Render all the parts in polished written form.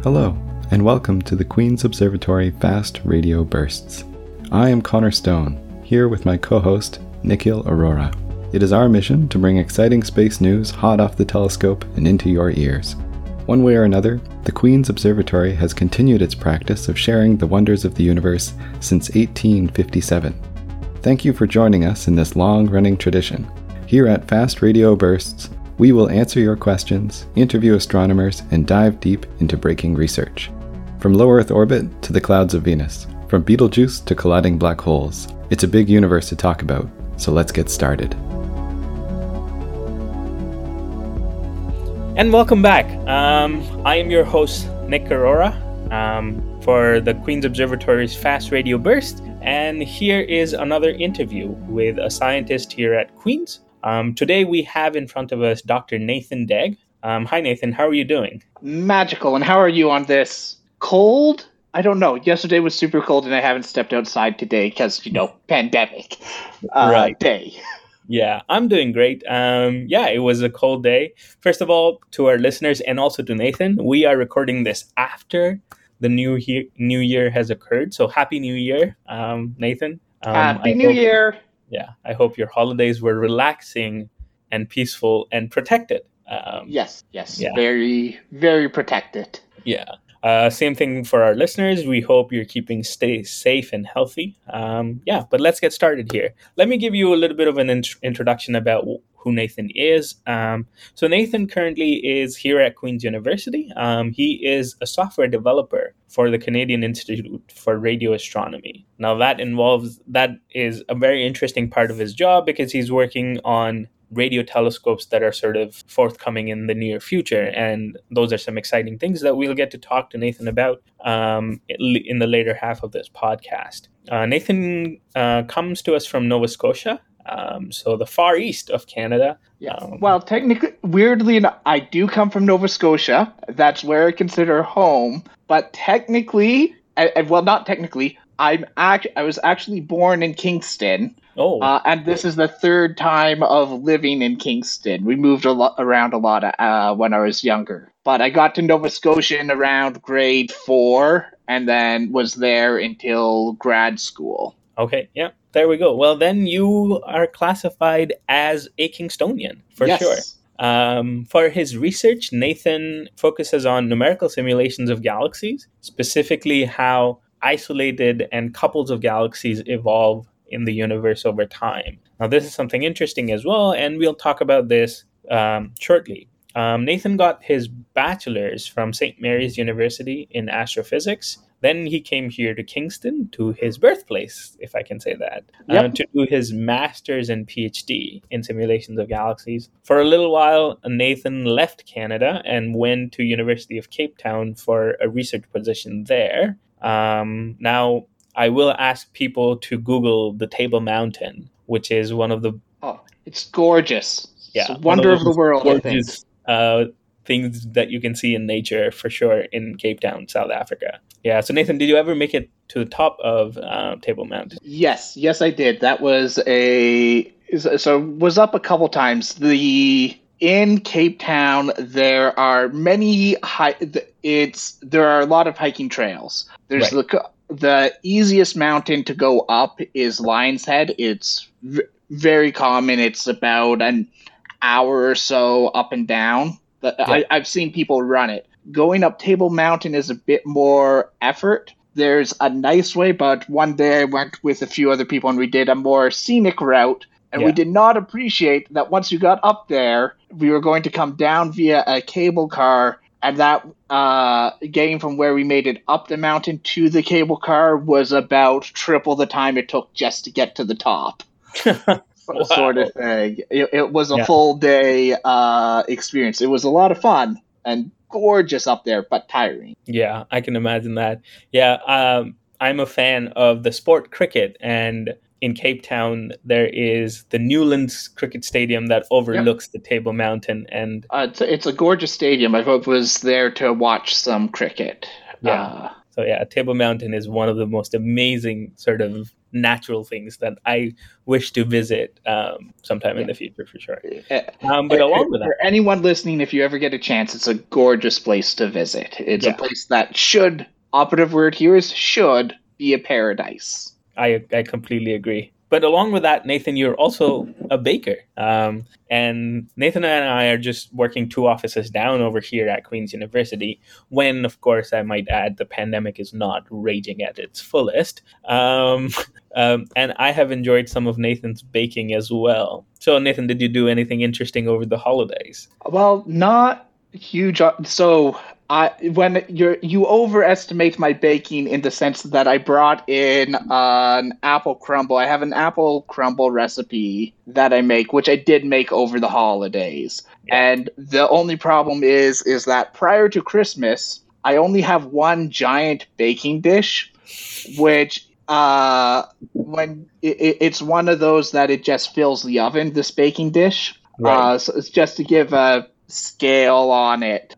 Hello, and welcome to the Queen's Observatory Fast Radio Bursts. I am Connor Stone, here with my co-host, Nikhil Arora. It is our mission to bring exciting space news hot off the telescope and into your ears. One way or another, the Queen's Observatory has continued its practice of sharing the wonders of the universe since 1857. Thank you for joining us in this long-running tradition. Here at Fast Radio Bursts, we will answer your questions, interview astronomers, and dive deep into breaking research. From low Earth orbit to the clouds of Venus, from Betelgeuse to colliding black holes, it's a big universe to talk about, so let's get started. And welcome back. I am your host, Nick Aurora, for the Queen's Observatory's Fast Radio Burst, and here is another interview with a scientist here at Queen's. Today we have in front of us Dr. Nathan Degg. Hi Nathan, how are you doing? Magical, and how are you on this cold? I don't know. Yesterday was super cold and I haven't stepped outside today because, pandemic day. Yeah, I'm doing great. It was a cold day. First of all, to our listeners and also to Nathan, we are recording this after the new year has occurred. So happy New Year, Nathan. Happy New Year. Yeah, I hope your holidays were relaxing and peaceful and protected. Yes. Yeah. Very, very protected. Yeah. Same thing for our listeners. We hope you're stay safe and healthy. But let's get started here. Let me give you a little bit of an introduction about who Nathan is. So Nathan currently is here at Queen's University. He is a software developer for the Canadian Institute for Radio Astronomy. Now that is a very interesting part of his job because he's working on radio telescopes that are sort of forthcoming in the near future. And those are some exciting things that we'll get to talk to Nathan about in the later half of this podcast. Nathan comes to us from Nova Scotia, so the far east of Canada. Yeah. Well, technically, weirdly enough, I do come from Nova Scotia. That's where I consider home. But technically, not technically, I was actually born in Kingston. Oh. And this is the third time of living in Kingston. We moved around a lot when I was younger. But I got to Nova Scotia in around grade 4 and then was there until grad school. Okay, yeah, there we go. Well, then you are classified as a Kingstonian, for sure. For his research, Nathan focuses on numerical simulations of galaxies, specifically how isolated and couples of galaxies evolve in the universe over time. Now, this is something interesting as well, and we'll talk about this shortly. Nathan got his bachelor's from St. Mary's University in astrophysics. Then he came here to Kingston, to his birthplace, if I can say that, to do his master's and PhD in simulations of galaxies. For a little while, Nathan left Canada and went to University of Cape Town for a research position there. Now, I will ask people to Google the Table Mountain, which is one of the... Oh, it's gorgeous. Yeah, it's a wonder of the world, gorgeous, things that you can see in nature, for sure, in Cape Town, South Africa. Yeah, so Nathan, did you ever make it to the top of Table Mountain? Yes, I did. That was was up a couple times. In Cape Town, there are there are a lot of hiking trails. There's the easiest mountain to go up is Lion's Head. It's very common. It's about an hour or so up and down. I've seen people run it. Going up Table Mountain is a bit more effort. There's a nice way, but one day I went with a few other people and we did a more scenic route. And we did not appreciate that once you got up there, we were going to come down via a cable car. And that getting from where we made it up the mountain to the cable car was about triple the time it took just to get to the top. Wow. Sort of thing. It was a full day experience. It was a lot of fun and gorgeous up there, but tiring. Yeah, I can imagine that. Yeah, I'm a fan of the sport cricket, and in Cape Town, there is the Newlands Cricket Stadium that overlooks the Table Mountain. And it's a gorgeous stadium. I was there to watch some cricket. Yeah. So Table Mountain is one of the most amazing sort of natural things that I wish to visit sometime in the future for sure. But along with that, for anyone listening, if you ever get a chance, it's a gorgeous place to visit. It's a place that should, operative word here is should, be a paradise. I completely agree. But along with that, Nathan, you're also a baker. And Nathan and I are just working 2 offices down over here at Queen's University when, of course, I might add, the pandemic is not raging at its fullest. And I have enjoyed some of Nathan's baking as well. So, Nathan, did you do anything interesting over the holidays? Well, not huge. So you overestimate my baking in the sense that I brought in an apple crumble. I have an apple crumble recipe that I make, which I did make over the holidays. And the only problem is that prior to Christmas, I only have one giant baking dish, which when it's one of those that it just fills the oven, this baking dish. Right. So it's just to give a scale on it.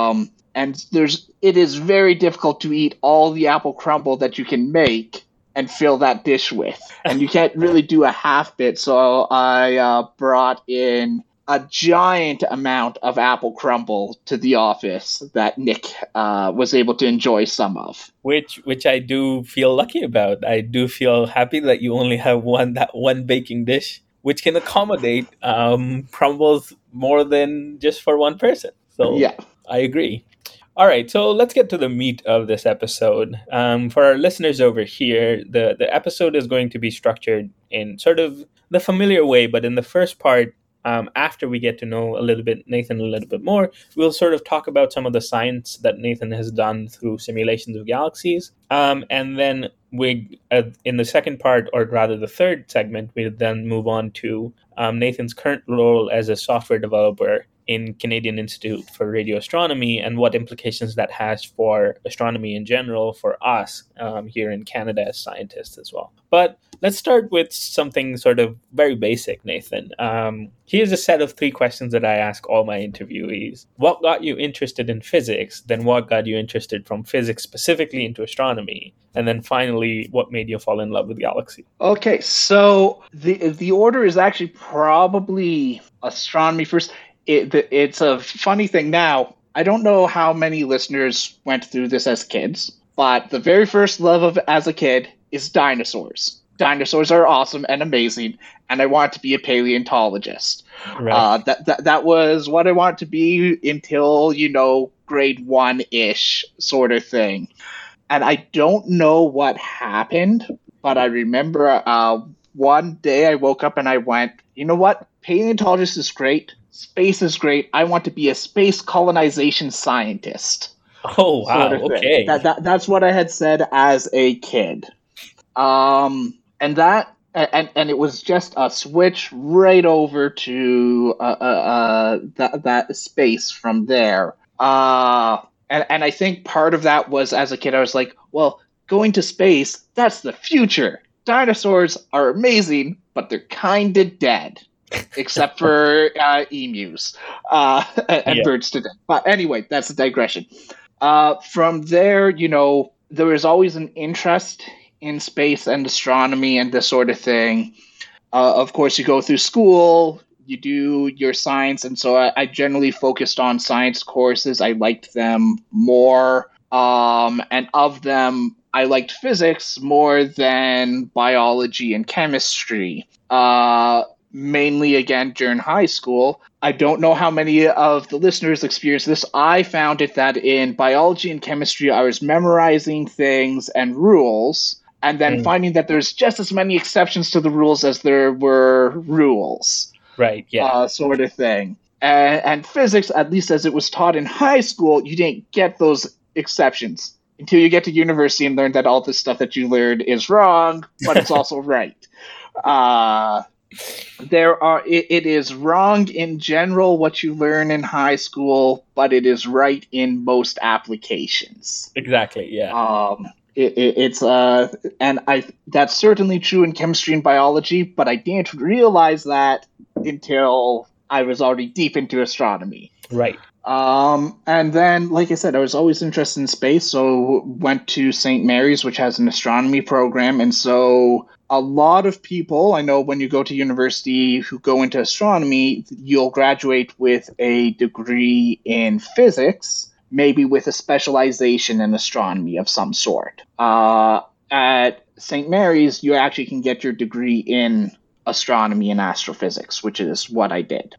And it is very difficult to eat all the apple crumble that you can make and fill that dish with. And you can't really do a half bit. So I brought in a giant amount of apple crumble to the office that Nick was able to enjoy some of. Which I do feel lucky about. I do feel happy that you only have one baking dish, which can accommodate crumbles more than just for one person. So yeah, I agree. All right, so let's get to the meat of this episode. For our listeners over here, the episode is going to be structured in sort of the familiar way, but in the first part, after we get to know Nathan a little bit more, we'll sort of talk about some of the science that Nathan has done through simulations of galaxies. And then in the second part, or rather the third segment, we'll then move on to Nathan's current role as a software developer in Canadian Institute for Radio Astronomy and what implications that has for astronomy in general for us here in Canada as scientists as well. But let's start with something sort of very basic, Nathan. Here's a set of 3 questions that I ask all my interviewees. What got you interested in physics? Then what got you interested from physics specifically into astronomy? And then finally, what made you fall in love with galaxy? Okay, so the order is actually probably astronomy first. It's a funny thing now. I don't know how many listeners went through this as kids, but the very first love as a kid is dinosaurs. Dinosaurs are awesome and amazing, and I wanted to be a paleontologist. Right. That was what I wanted to be until, grade 1-ish sort of thing. And I don't know what happened, but I remember one day I woke up and I went, you know what? Paleontologist is great. Space is great. I want to be a space colonization scientist. Oh, wow. Sort of okay. That's what I had said as a kid. And it was just a switch right over to that space from there. And I think part of that was, as a kid, I was like, well, going to space, that's the future. Dinosaurs are amazing, but they're kind of dead. Except for emus and birds today. But anyway, that's a digression. From there, there was always an interest in space and astronomy and this sort of thing. Of course, you go through school, you do your science, and so I generally focused on science courses. I liked them more, and of them, I liked physics more than biology and chemistry. Mainly, again, during high school. I don't know how many of the listeners experienced this. I found it that in biology and chemistry, I was memorizing things and rules, and then finding that there's just as many exceptions to the rules as there were rules. Right, yeah. Sort of thing. And physics, at least as it was taught in high school, you didn't get those exceptions until you get to university and learn that all this stuff that you learned is wrong, but it's also right. It is wrong in general what you learn in high school, but it is right in most applications. Exactly, yeah. That's certainly true in chemistry and biology, but I didn't realize that until I was already deep into astronomy. Right. And then, like I said, I was always interested in space, so went to St. Mary's, which has an astronomy program, and so a lot of people, I know when you go to university who go into astronomy, you'll graduate with a degree in physics, maybe with a specialization in astronomy of some sort. At St. Mary's, you actually can get your degree in astronomy and astrophysics, which is what I did.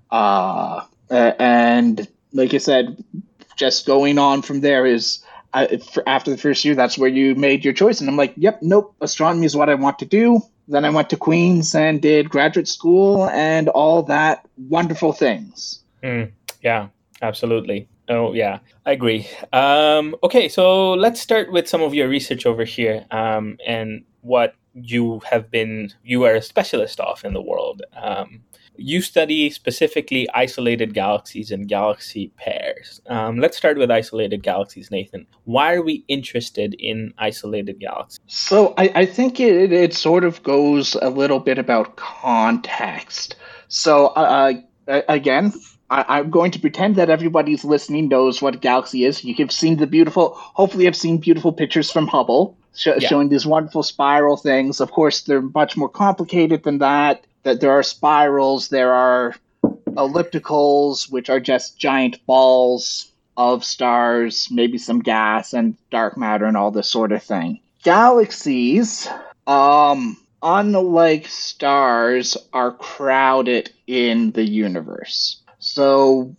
And like I said, just going on from there is, after the first year, that's where you made your choice. And I'm like, yep, nope, astronomy is what I want to do. Then I went to Queen's and did graduate school and all that wonderful things. Yeah, absolutely. Oh, yeah, I agree. Okay, so let's start with some of your research over here and what you are a specialist of in the world. You study specifically isolated galaxies and galaxy pairs. Let's start with isolated galaxies, Nathan. Why are we interested in isolated galaxies? So I think it sort of goes a little bit about context. So again, I'm going to pretend that everybody's listening knows what a galaxy is. You have seen hopefully have seen beautiful pictures from Hubble showing these wonderful spiral things. Of course, they're much more complicated than that. That there are spirals, there are ellipticals, which are just giant balls of stars, maybe some gas and dark matter and all this sort of thing. Galaxies, unlike stars, are crowded in the universe. So,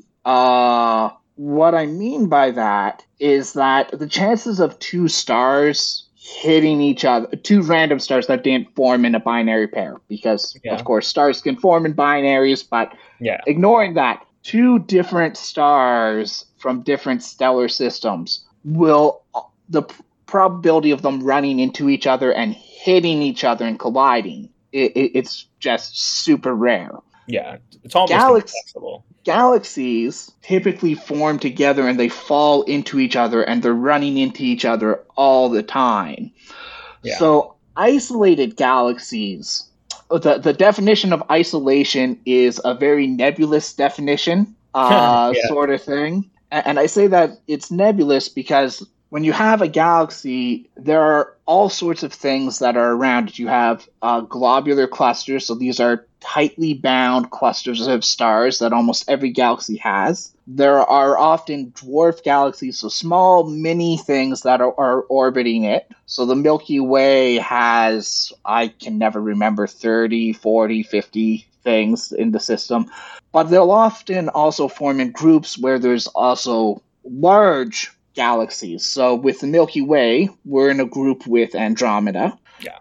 what I mean by that is that the chances of two stars hitting each other, two random stars that didn't form in a binary pair, because of course stars can form in binaries, but ignoring that, two different stars from different stellar systems the probability of them running into each other and hitting each other and colliding, it's just super rare. Yeah, it's almost impossible. Galaxies typically form together and they fall into each other and they're running into each other all the time. Yeah. So isolated galaxies, the definition of isolation is a very nebulous definition, sort of thing. And I say that it's nebulous because when you have a galaxy, there are all sorts of things that are around it. You have globular clusters, so these are tightly bound clusters of stars that almost every galaxy has. There are often dwarf galaxies, so small mini things that are orbiting it. So the Milky Way has, I can never remember, 30, 40, 50 things in the system. But they'll often also form in groups where there's also large galaxies. So with the Milky Way, we're in a group with Andromeda,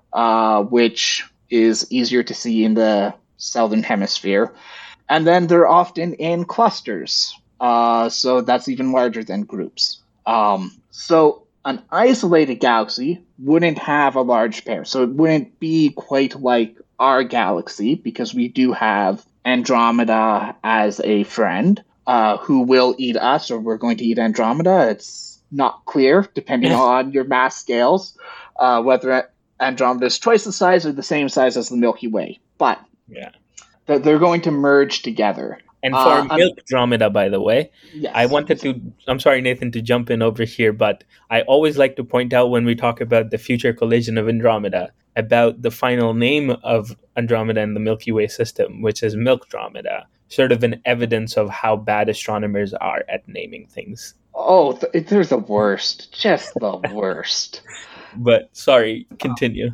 which is easier to see in the southern hemisphere. And then they're often in clusters. So that's even larger than groups. So an isolated galaxy wouldn't have a large pair. So it wouldn't be quite like our galaxy, because we do have Andromeda as a friend who will eat us, or we're going to eat Andromeda. It's not clear, depending on your mass scales, whether Andromeda is twice the size or the same size as the Milky Way. But they're going to merge together. And for Milkdromeda, by the way, I wanted to, I'm sorry, Nathan, to jump in over here, but I always like to point out when we talk about the future collision of Andromeda, about the final name of Andromeda in the Milky Way system, which is Milkdromeda, sort of an evidence of how bad astronomers are at naming things. Oh, they're the worst, just the worst. But sorry, continue.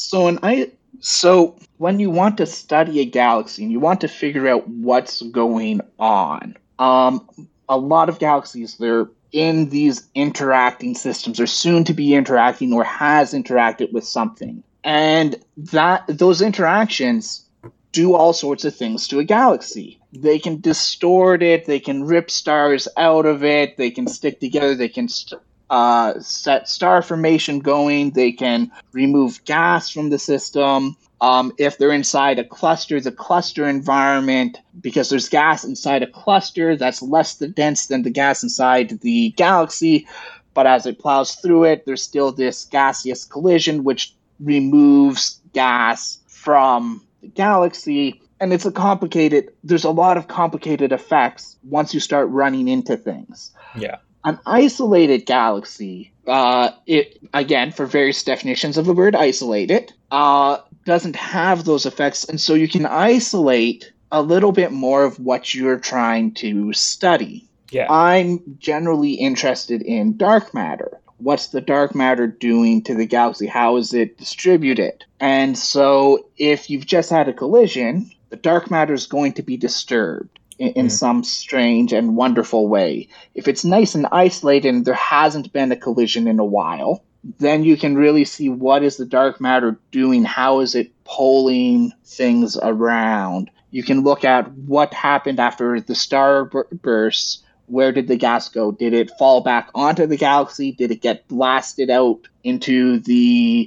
So when you want to study a galaxy and you want to figure out what's going on, a lot of galaxies, they're in these interacting systems, or soon to be interacting, or has interacted with something. And those interactions do all sorts of things to a galaxy. They can distort it, they can rip stars out of it, they can stick together, they can set star formation going, they can remove gas from the system. If they're inside a cluster, the cluster environment, because there's gas inside a cluster that's less dense than the gas inside the galaxy, but as it plows through it, there's still this gaseous collision which removes gas from the galaxy. And there's a lot of complicated effects once you start running into things. Yeah. An isolated galaxy, again, for various definitions of the word isolated, doesn't have those effects, and so you can isolate a little bit more of what you're trying to study. Yeah. I'm generally interested in dark matter. What's the dark matter doing to the galaxy? How is it distributed? And so if you've just had a collision, the dark matter is going to be disturbed in some strange and wonderful way. If it's nice and isolated and there hasn't been a collision in a while, then you can really see what is the dark matter doing, how is it pulling things around. You can look at what happened after the star bursts. Where did the gas go? Did it fall back onto the galaxy? Did it get blasted out into the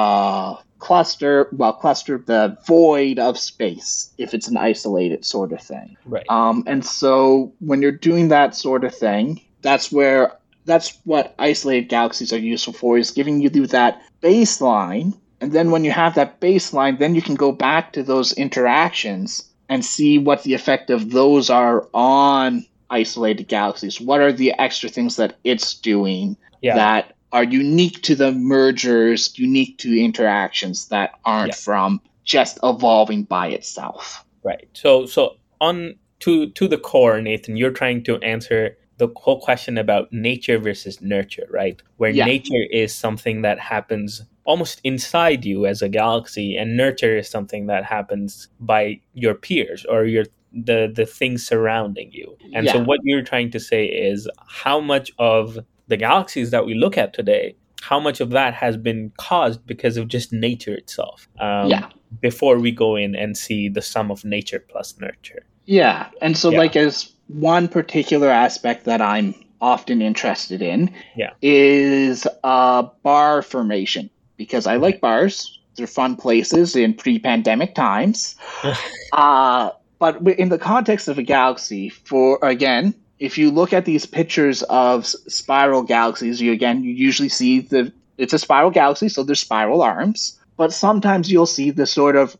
the void of space, if it's an isolated sort of thing. Right. And so when you're doing that sort of thing, that's what isolated galaxies are useful for, is giving you that baseline. And then when you have that baseline, then you can go back to those interactions and see what the effect of those are on isolated galaxies. What are the extra things that it's doing that are unique to the mergers, unique to interactions that aren't from just evolving by itself. Right. So on to the core, Nathan, you're trying to answer the whole question about nature versus nurture, right? Where nature is something that happens almost inside you as a galaxy, and nurture is something that happens by your peers or the things surrounding you. And so what you're trying to say is how much of the galaxies that we look at today, how much of that has been caused because of just nature itself, before we go in and see the sum of nature plus nurture. Yeah, and so as one particular aspect that I'm often interested in is bar formation, because I like bars. They're fun places in pre-pandemic times. But in the context of a galaxy, if you look at these pictures of spiral galaxies, you usually see it's a spiral galaxy, so there's spiral arms. But sometimes you'll see the sort of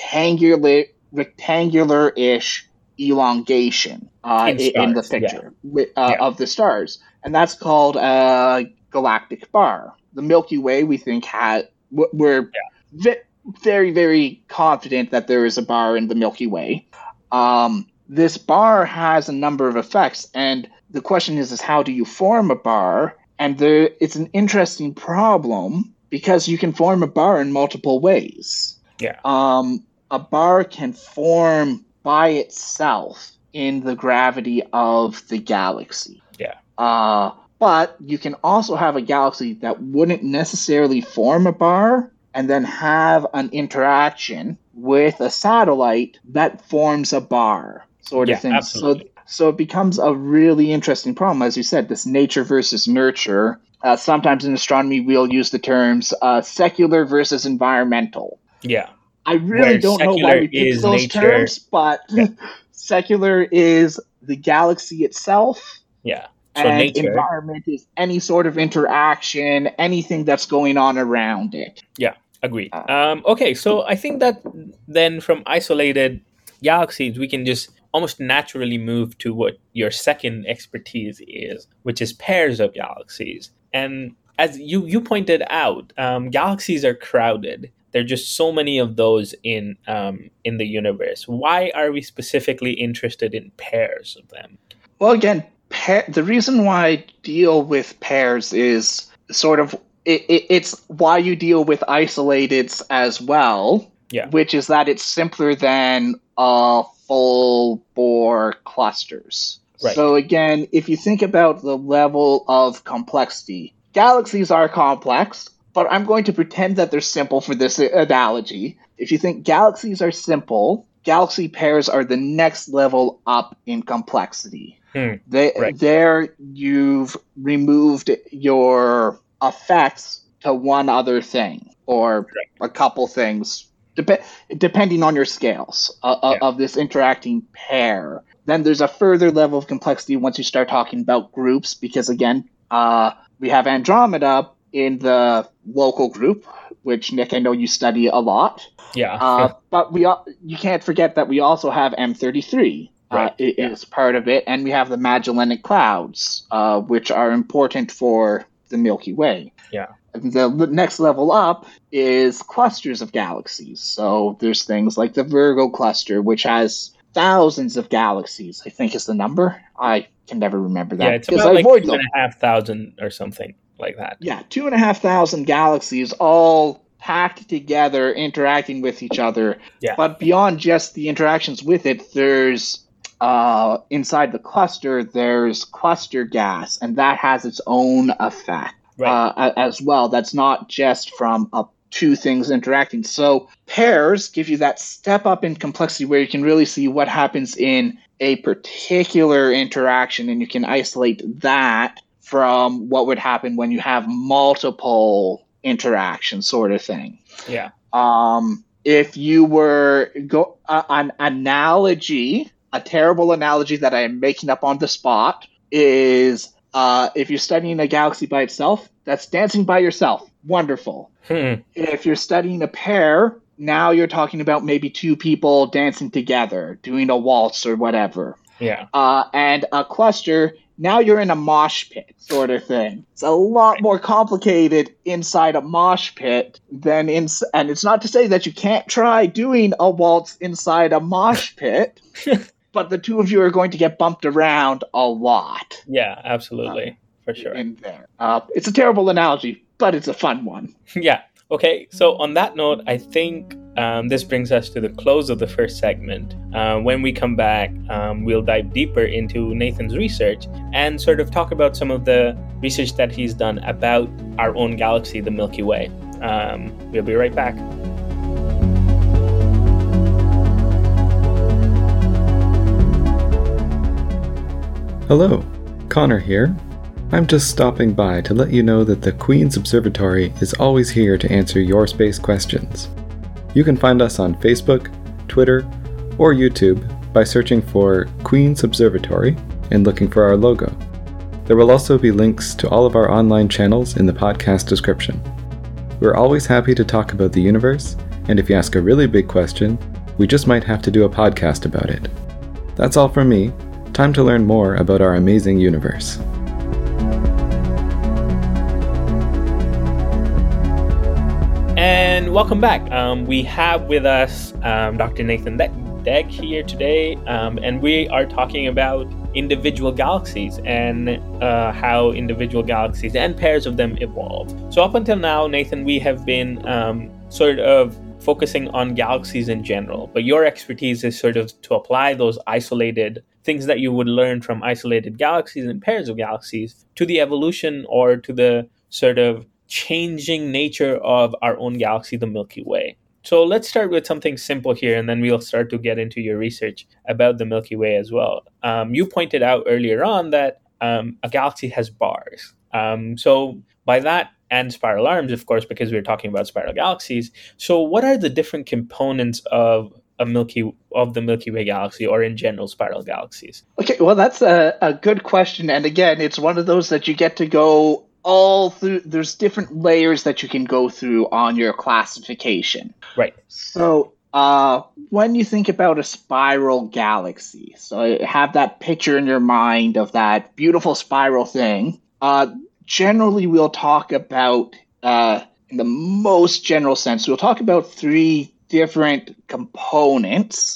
rectangular-ish elongation in the picture of the stars. And that's called a galactic bar. The Milky Way, we think, we're very, very confident that there is a bar in the Milky Way. This bar has a number of effects, and the question is how do you form a bar? And it's an interesting problem because you can form a bar in multiple ways. Yeah. A bar can form by itself in the gravity of the galaxy. Yeah. But you can also have a galaxy that wouldn't necessarily form a bar and then have an interaction with a satellite that forms a bar, sort of thing. Absolutely. So it becomes a really interesting problem, as you said, this nature versus nurture. Sometimes in astronomy, we'll use the terms secular versus environmental. Yeah. I really don't know why we pick those terms, but secular is the galaxy itself. Yeah. So and nature. Environment is any sort of interaction, anything that's going on around it. Yeah, agreed. Okay, so I think that then from isolated galaxies, we can just almost naturally move to what your second expertise is, which is pairs of galaxies. And as you pointed out, galaxies are crowded. There are just so many of those in the universe. Why are we specifically interested in pairs of them? Well, again, the reason why I deal with pairs is sort of it's why you deal with isolateds as well, which is that it's simpler than full Bohr clusters. Right. So again, if you think about the level of complexity, galaxies are complex, but I'm going to pretend that they're simple for this analogy. If you think galaxies are simple, galaxy pairs are the next level up in complexity. There you've removed your effects to one other thing or a couple things, depending on your scales of this interacting pair. Then there's a further level of complexity once you start talking about groups, because again, we have Andromeda in the local group, which, Nick, I know you study a lot. Yeah. But you can't forget that we also have M33. Is part of it, and we have the Magellanic Clouds, which are important for the Milky Way. Yeah. the next level up is clusters of galaxies. So there's things like the Virgo cluster, which has thousands of galaxies, I think is the number. I can never remember that. Yeah, it's about like 2,500 or something like that. Yeah, 2,500 galaxies all packed together, interacting with each other. Yeah. But beyond just the interactions with it, there's inside the cluster, there's cluster gas, and that has its own effect as well. That's not just from two things interacting. So pairs give you that step up in complexity where you can really see what happens in a particular interaction, and you can isolate that from what would happen when you have multiple interactions, sort of thing. Yeah. If you were an analogy, a terrible analogy that I am making up on the spot is if you're studying a galaxy by itself, that's dancing by yourself. Wonderful. If you're studying a pair, now you're talking about maybe two people dancing together, doing a waltz or whatever. Yeah. And a cluster, now you're in a mosh pit sort of thing. It's a lot more complicated inside a mosh pit than and it's not to say that you can't try doing a waltz inside a mosh pit, but the two of you are going to get bumped around a lot. Yeah, absolutely. For sure. In there. It's a terrible analogy, but it's a fun one. Yeah. Okay, so on that note, I think this brings us to the close of the first segment. When we come back, we'll dive deeper into Nathan's research and sort of talk about some of the research that he's done about our own galaxy, the Milky Way. We'll be right back. Hello, Connor here. I'm just stopping by to let you know that the Queen's Observatory is always here to answer your space questions. You can find us on Facebook, Twitter, or YouTube by searching for Queen's Observatory and looking for our logo. There will also be links to all of our online channels in the podcast description. We're always happy to talk about the universe, and if you ask a really big question, we just might have to do a podcast about it. That's all from me. Time to learn more about our amazing universe. And welcome back. We have with us Dr. Nathan Degg here today, and we are talking about individual galaxies and how individual galaxies and pairs of them evolve. So up until now, Nathan, we have been sort of focusing on galaxies in general, but your expertise is sort of to apply those isolated things that you would learn from isolated galaxies and pairs of galaxies to the evolution or to the sort of changing nature of our own galaxy, the Milky Way. So let's start with something simple here, and then we'll start to get into your research about the Milky Way as well. You pointed out earlier on that a galaxy has bars. So by that, and spiral arms, of course, because we're talking about spiral galaxies. So what are the different components of the Milky Way galaxy, or in general spiral galaxies? Okay, well, that's a good question. And again, it's one of those that you get to go all through. There's different layers that you can go through on your classification. Right. So when you think about a spiral galaxy, so have that picture in your mind of that beautiful spiral thing. Generally, we'll talk about, in the most general sense, we'll talk about three different components,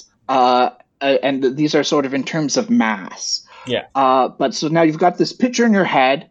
and these are sort of in terms of mass. Yeah. But so now you've got this picture in your head.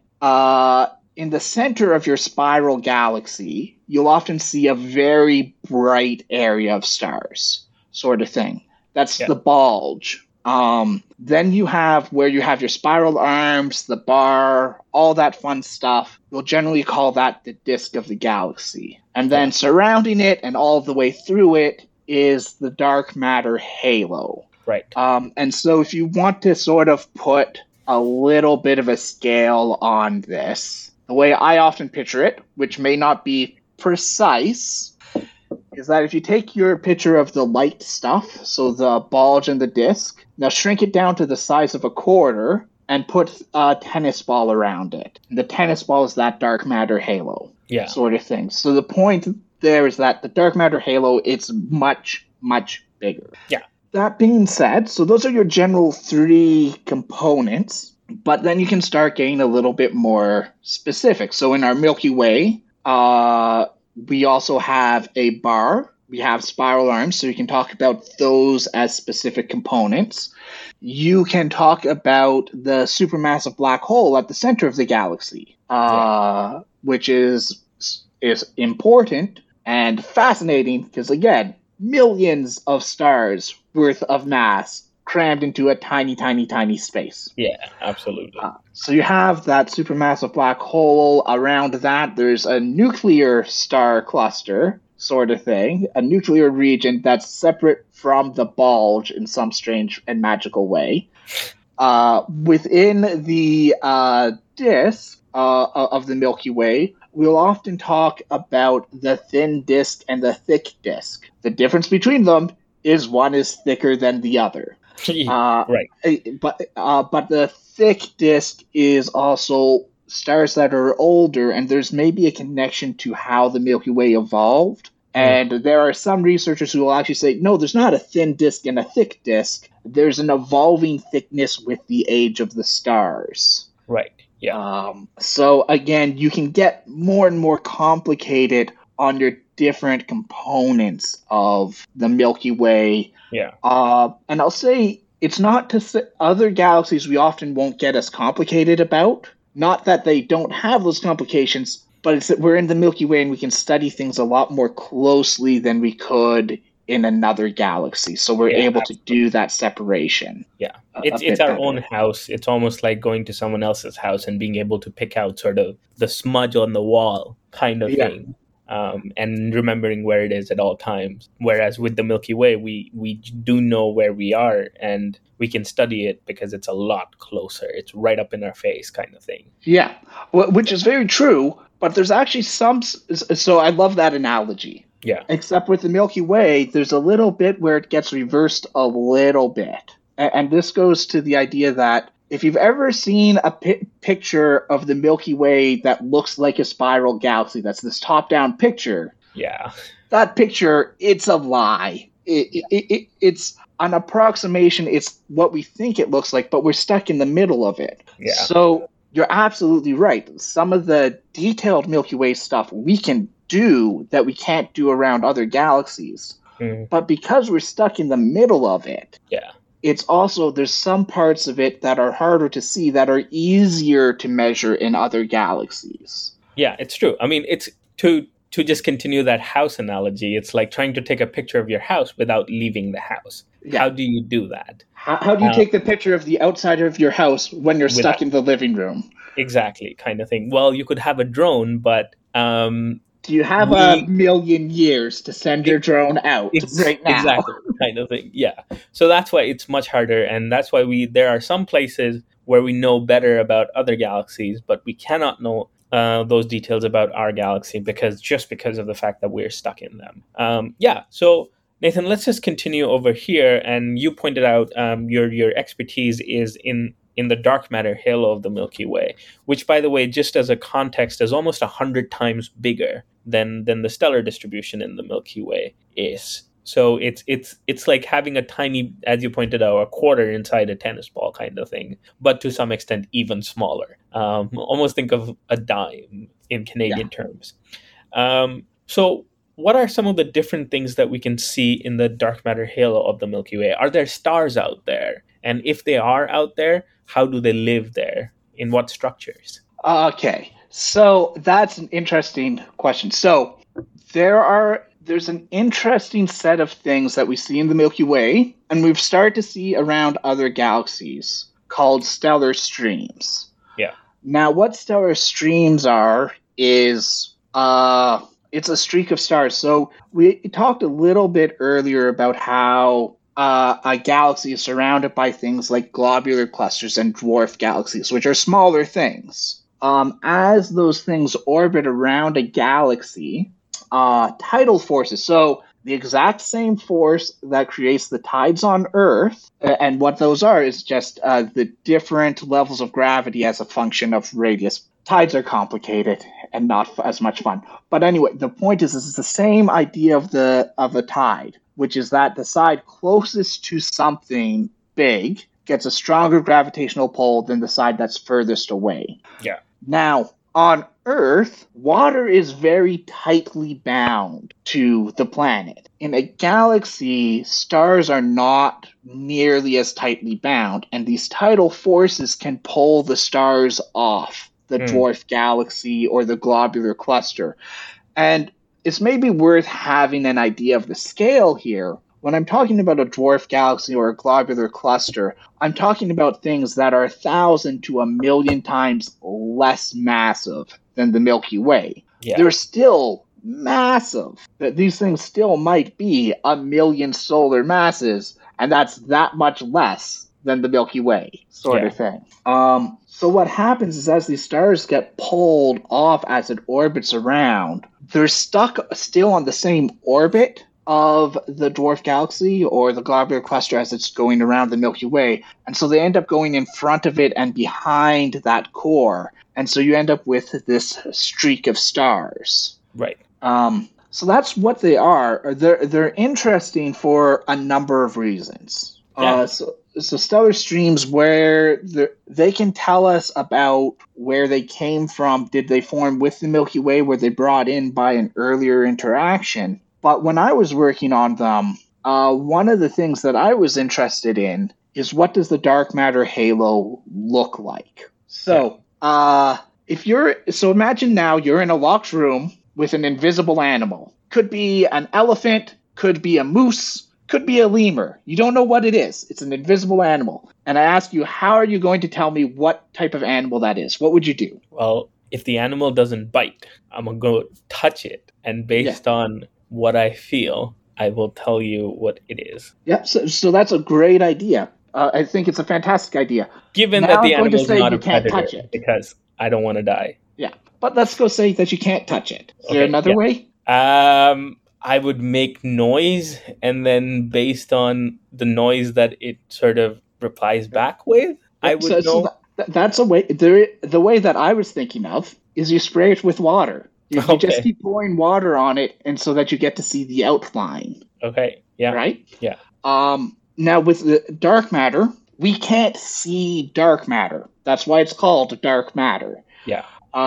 In the center of your spiral galaxy, you'll often see a very bright area of stars, sort of thing. That's the bulge. Then you have where you have your spiral arms, the bar, all that fun stuff. We'll generally call that the disk of the galaxy. And then surrounding it and all the way through it is the dark matter halo. Right. And so if you want to sort of put a little bit of a scale on this, the way I often picture it, which may not be precise, is that if you take your picture of the light stuff, so the bulge and the disk, now shrink it down to the size of a quarter and put a tennis ball around it. And the tennis ball is that dark matter halo sort of thing. So the point there is that the dark matter halo, it's much, much bigger. Yeah. That being said, so those are your general three components, but then you can start getting a little bit more specific. So in our Milky Way, We also have a bar. We have spiral arms, so you can talk about those as specific components. You can talk about the supermassive black hole at the center of the galaxy, which is important and fascinating because, again, millions of stars worth of mass crammed into a tiny, tiny, tiny space. Yeah, absolutely. So you have that supermassive black hole. Around that, there's a nuclear star cluster sort of thing, a nuclear region that's separate from the bulge in some strange and magical way. Within the disk of the Milky Way, we'll often talk about the thin disk and the thick disk. The difference between them is one is thicker than the other. Right. But the thick disk is also stars that are older, and there's maybe a connection to how the Milky Way evolved. And there are some researchers who will actually say, no, there's not a thin disk and a thick disk. There's an evolving thickness with the age of the stars. Right. Yeah. So again, you can get more and more complicated on your different components of the Milky Way. Yeah. And I'll say it's not to say other galaxies we often won't get as complicated about. Not that they don't have those complications, but it's that we're in the Milky Way and we can study things a lot more closely than we could in another galaxy. So we're able to do that separation. Yeah. It's our own house. It's almost like going to someone else's house and being able to pick out sort of the smudge on the wall kind of thing. And remembering where it is at all times. Whereas with the Milky Way, we do know where we are and we can study it because it's a lot closer. It's right up in our face kind of thing. Yeah, which is very true, but there's actually some... So I love that analogy. Yeah. Except with the Milky Way, there's a little bit where it gets reversed a little bit. And this goes to the idea that if you've ever seen a picture of the Milky Way that looks like a spiral galaxy, that's this top-down picture. Yeah. That picture, it's a lie. It's an approximation. It's what we think it looks like, but we're stuck in the middle of it. Yeah. So you're absolutely right. Some of the detailed Milky Way stuff we can do that we can't do around other galaxies. But because we're stuck in the middle of it, it's also, there's some parts of it that are harder to see that are easier to measure in other galaxies. Yeah, it's true. I mean, it's to just continue that house analogy. It's like trying to take a picture of your house without leaving the house. Yeah. How do you do that? How do you take the picture of the outside of your house when you're stuck in the living room? Exactly, kind of thing. Well, you could have a drone, but... do you have a million years to send your drone out right now? Exactly, kind of thing, yeah. So that's why it's much harder, and that's why there are some places where we know better about other galaxies, but we cannot know those details about our galaxy because of the fact that we're stuck in them. So Nathan, let's just continue over here, and you pointed out your expertise is in the dark matter halo of the Milky Way, which, by the way, just as a context, is almost 100 times bigger than the stellar distribution in the Milky Way is. So it's like having a tiny, as you pointed out, a quarter inside a tennis ball kind of thing, but to some extent even smaller. Almost think of a dime in Canadian terms. So what are some of the different things that we can see in the dark matter halo of the Milky Way? Are there stars out there? And if they are out there, how do they live there? In what structures? Okay, so that's an interesting question. So there's an interesting set of things that we see in the Milky Way, and we've started to see around other galaxies called stellar streams. Yeah. Now, what stellar streams are is it's a streak of stars. So we talked a little bit earlier about how a galaxy is surrounded by things like globular clusters and dwarf galaxies, which are smaller things. As those things orbit around a galaxy, tidal forces, so the exact same force that creates the tides on Earth, and what those are is just the different levels of gravity as a function of radius. Tides are complicated and not as much fun. But anyway, the point is, this is the same idea of a tide, which is that the side closest to something big gets a stronger gravitational pull than the side that's furthest away. Yeah. Now, on Earth, water is very tightly bound to the planet. In a galaxy, stars are not nearly as tightly bound, and these tidal forces can pull the stars off the dwarf galaxy or the globular cluster. And it's maybe worth having an idea of the scale here. When I'm talking about a dwarf galaxy or a globular cluster, I'm talking about things that are 1,000 to 1,000,000 times less massive than the Milky Way. Yeah. They're still massive. These things still might be 1,000,000 solar masses, and that's that much less than the Milky Way, sort of thing. So what happens is as these stars get pulled off as it orbits around, they're stuck still on the same orbit of the dwarf galaxy or the globular cluster as it's going around the Milky Way. And so they end up going in front of it and behind that core. And so you end up with this streak of stars. Right. So that's what they are. They're interesting for a number of reasons. Yeah. So stellar streams, where they can tell us about where they came from. Did they form with the Milky Way? Were they brought in by an earlier interaction? But when I was working on them, one of the things that I was interested in is what does the dark matter halo look like? So, imagine now you're in a locked room with an invisible animal. Could be an elephant, could be a moose, could be a lemur. You don't know what it is. It's an invisible animal. And I ask you, how are you going to tell me what type of animal that is? What would you do? Well, if the animal doesn't bite, I'm going to go touch it. And based on what I feel, I will tell you what it is. Yeah, so that's a great idea. I think it's a fantastic idea. Given now that the I'm going animal to is say not you a can't predator, touch it. because I don't want to die. Yeah, but let's go say that you can't touch it. Is there another way? I would make noise, and then based on the noise that it sort of replies back with, I would know. So that's a way. The way that I was thinking of is you spray it with water. You just keep pouring water on it, and so that you get to see the outline. Okay. Yeah. Right? Yeah. Now, with the dark matter, we can't see dark matter. That's why it's called dark matter. Yeah.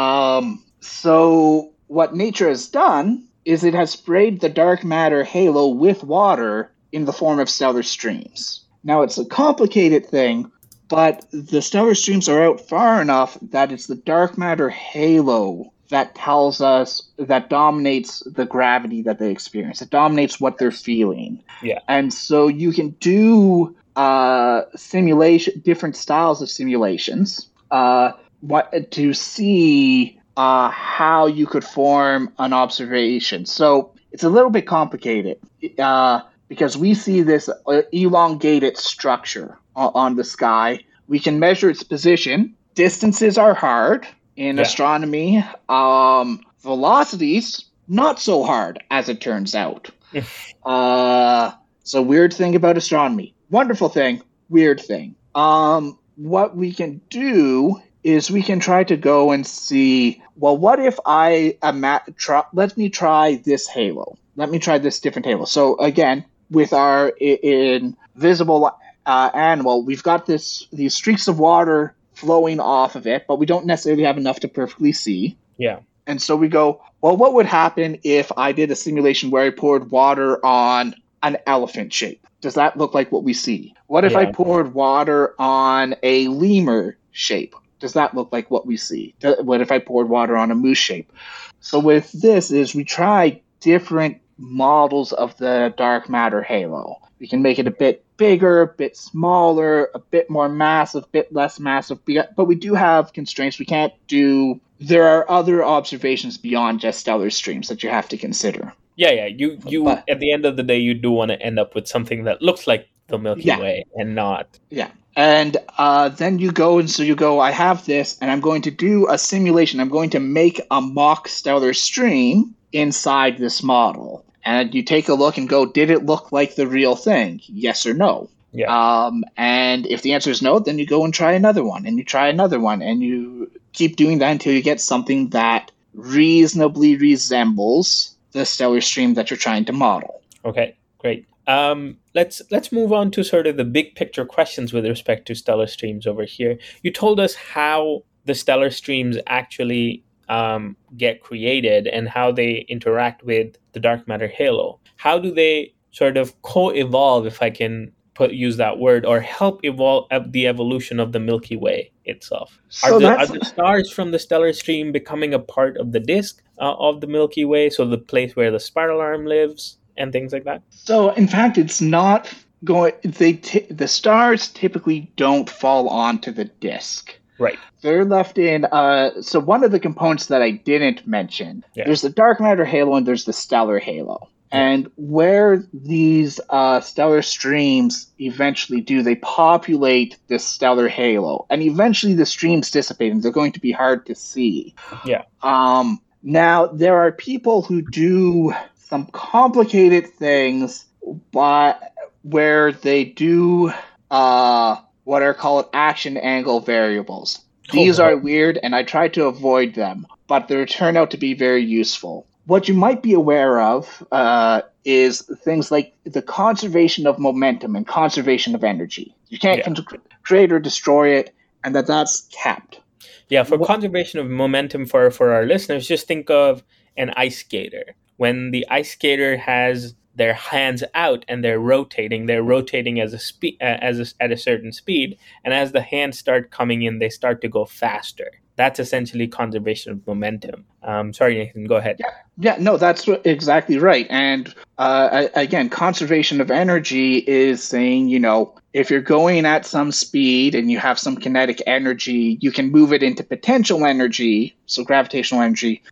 So what nature has done is it has sprayed the dark matter halo with water in the form of stellar streams. Now, it's a complicated thing, but the stellar streams are out far enough that it's the dark matter halo that tells us, that dominates the gravity that they experience. It dominates what they're feeling. Yeah. And so you can do different styles of simulations to see how you could form an observation. So it's a little bit complicated because we see this elongated structure on the sky. We can measure its position. Distances are hard in astronomy. Velocities, not so hard, as it turns out. So weird thing about astronomy. Wonderful thing, weird thing. What we can do is we can try to go and see, well, what if let me try this halo. Let me try this different halo. So again, with our invisible animal, we've got these streaks of water flowing off of it, but we don't necessarily have enough to perfectly see. Yeah. And so we go, well, what would happen if I did a simulation where I poured water on an elephant shape? Does that look like what we see? What if I poured water on a lemur shape? Does that look like what we see? What if I poured water on a moose shape? So with this is we try different models of the dark matter halo. We can make it a bit bigger, a bit smaller, a bit more massive, a bit less massive. But we do have constraints. We can't do... There are other observations beyond just stellar streams that you have to consider. Yeah. But, at the end of the day, you do want to end up with something that looks like the Milky Way and not... Yeah. And then you go, I have this, and I'm going to do a simulation. I'm going to make a mock stellar stream inside this model. And you take a look and go, did it look like the real thing? Yes or no? Yeah. And if the answer is no, then you go and try another one, and you try another one, and you keep doing that until you get something that reasonably resembles the stellar stream that you're trying to model. Okay, great. Let's move on to sort of the big picture questions with respect to stellar streams over here. You told us how the stellar streams actually get created and how they interact with the dark matter halo. How do they sort of co-evolve, if I can use that word, or help evolve the evolution of the Milky Way itself? Are the stars from the stellar stream becoming a part of the disk of the Milky Way, so the place where the spiral arm lives and things like that? So, in fact, it's not going. The stars typically don't fall onto the disk. Right. They're left in. So one of the components that I didn't mention, there's the dark matter halo and there's the stellar halo. And where these stellar streams eventually do, they populate this stellar halo. And eventually the streams dissipate and they're going to be hard to see. Yeah. Now, there are people who do some complicated things where they do what are called action angle variables. These are weird, and I try to avoid them, but they turn out to be very useful. What you might be aware of is things like the conservation of momentum and conservation of energy. You can't create or destroy it, and that's kept. Yeah, for conservation of momentum for our listeners, just think of an ice skater. When the ice skater has their hands out and they're rotating at a certain speed, and as the hands start coming in, they start to go faster. That's essentially conservation of momentum. Sorry, Nathan, go ahead. Yeah, no, that's exactly right. And again, conservation of energy is saying, if you're going at some speed and you have some kinetic energy, you can move it into potential energy, so gravitational energy.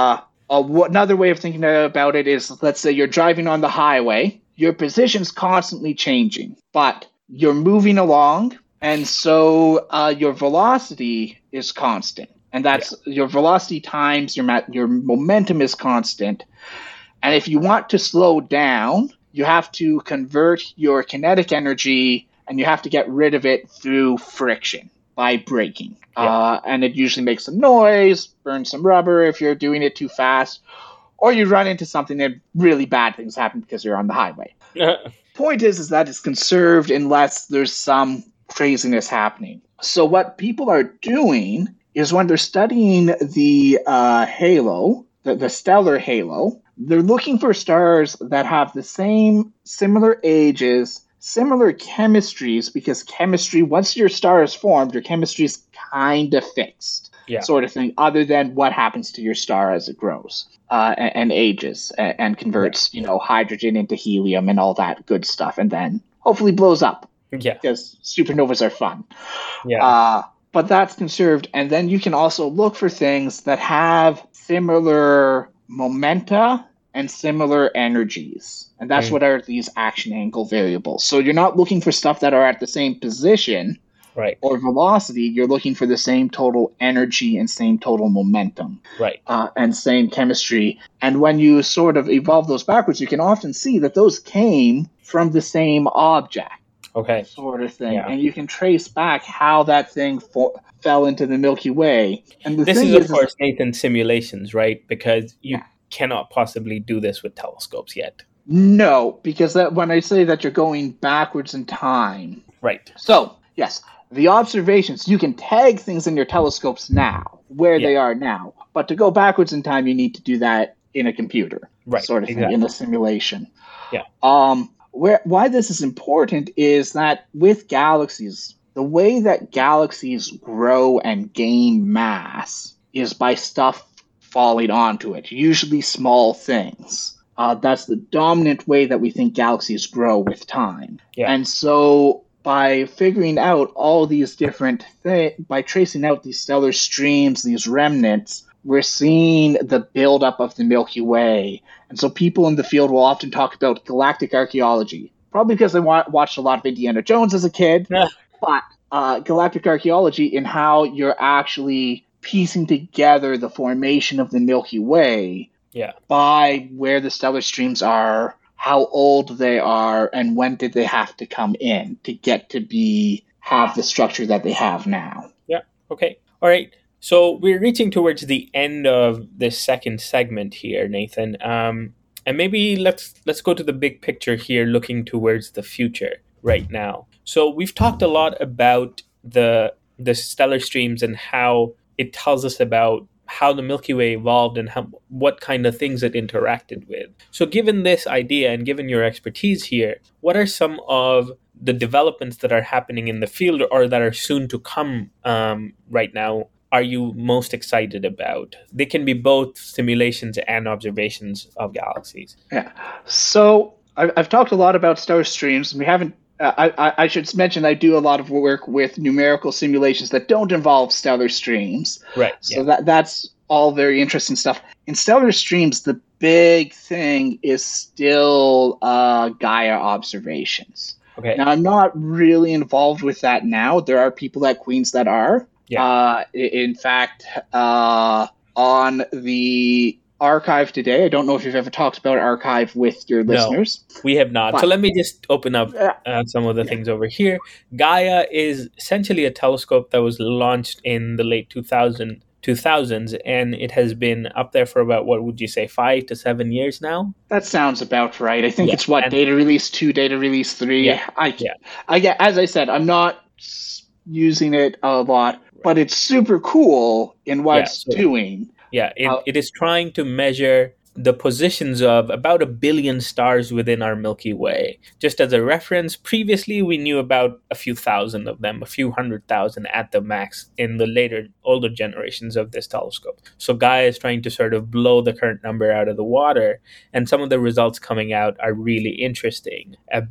Another way of thinking about it is, let's say you're driving on the highway, your position's constantly changing, but you're moving along, and so your velocity is constant. And that's your velocity times your momentum is constant. And if you want to slow down, you have to convert your kinetic energy, and you have to get rid of it through friction by braking. And it usually makes some noise, burns some rubber if you're doing it too fast, or you run into something and really bad things happen because you're on the highway. Point is that it's conserved unless there's some craziness happening. So what people are doing is when they're studying the halo, the stellar halo, they're looking for stars that have the similar ages, similar chemistries, because chemistry, once your star is formed, your chemistry is kind of fixed, sort of thing, other than what happens to your star as it grows and ages and converts, hydrogen into helium and all that good stuff, and then hopefully blows up. Yeah. Because supernovas are fun. Yeah. But that's conserved. And then you can also look for things that have similar momenta and similar energies. And that's what are these action angle variables. So you're not looking for stuff that are at the same position or velocity. You're looking for the same total energy and same total momentum. And same chemistry. And when you sort of evolve those backwards, you can often see that those came from the same object. Sort of thing. And you can trace back how that thing fell into the Milky Way. And this is, of course, Nathan, simulations, right? Because you cannot possibly do this with telescopes yet. No, because when I say that you're going backwards in time. Right. So, yes, the observations, you can tag things in your telescopes now, where they are now. But to go backwards in time, you need to do that in a computer. Sort of thing, in a simulation. Why this is important is that with galaxies, the way that galaxies grow and gain mass is by stuff falling onto it, usually small things. That's the dominant way that we think galaxies grow with time. And so by figuring out all these different things, by tracing out these stellar streams, these remnants, we're seeing the buildup of the Milky Way. And so people in the field will often talk about galactic archaeology, probably because they watched a lot of Indiana Jones as a kid, but galactic archaeology in how you're actually piecing together the formation of the Milky Way by where the stellar streams are, how old they are, and when did they have to come in to get to have the structure that they have now. Okay. All right. So we're reaching towards the end of this second segment here, Nathan. And maybe let's go to the big picture here, looking towards the future right now. So we've talked a lot about the stellar streams and how it tells us about how the Milky Way evolved and what kind of things it interacted with. So given this idea and given your expertise here, what are some of the developments that are happening in the field or that are soon to come right now are you most excited about? They can be both simulations and observations of galaxies. Yeah. So I've talked a lot about stellar streams. We haven't. I should mention I do a lot of work with numerical simulations that don't involve stellar streams. Right. So that's all very interesting stuff. In stellar streams, the big thing is still Gaia observations. Okay. Now, I'm not really involved with that now. There are people at Queen's that are. Yeah. In fact, on the archive today, I don't know if you've ever talked about archive with your listeners. No, we have not. But, so let me just open up some of the things over here. Gaia is essentially a telescope that was launched in the late 2000s, and it has been up there for about, what would you say, 5 to 7 years now? That sounds about right. I think it's data release 2, data release 3. Yeah. I get, as I said, I'm not using it a lot, but it's super cool in what it's doing. Yeah, it is trying to measure the positions of about 1 billion stars within our Milky Way. Just as a reference, previously we knew about a few thousand of them, a few 100,000 at the max in the older generations of this telescope. So Gaia is trying to sort of blow the current number out of the water, and some of the results coming out are really interesting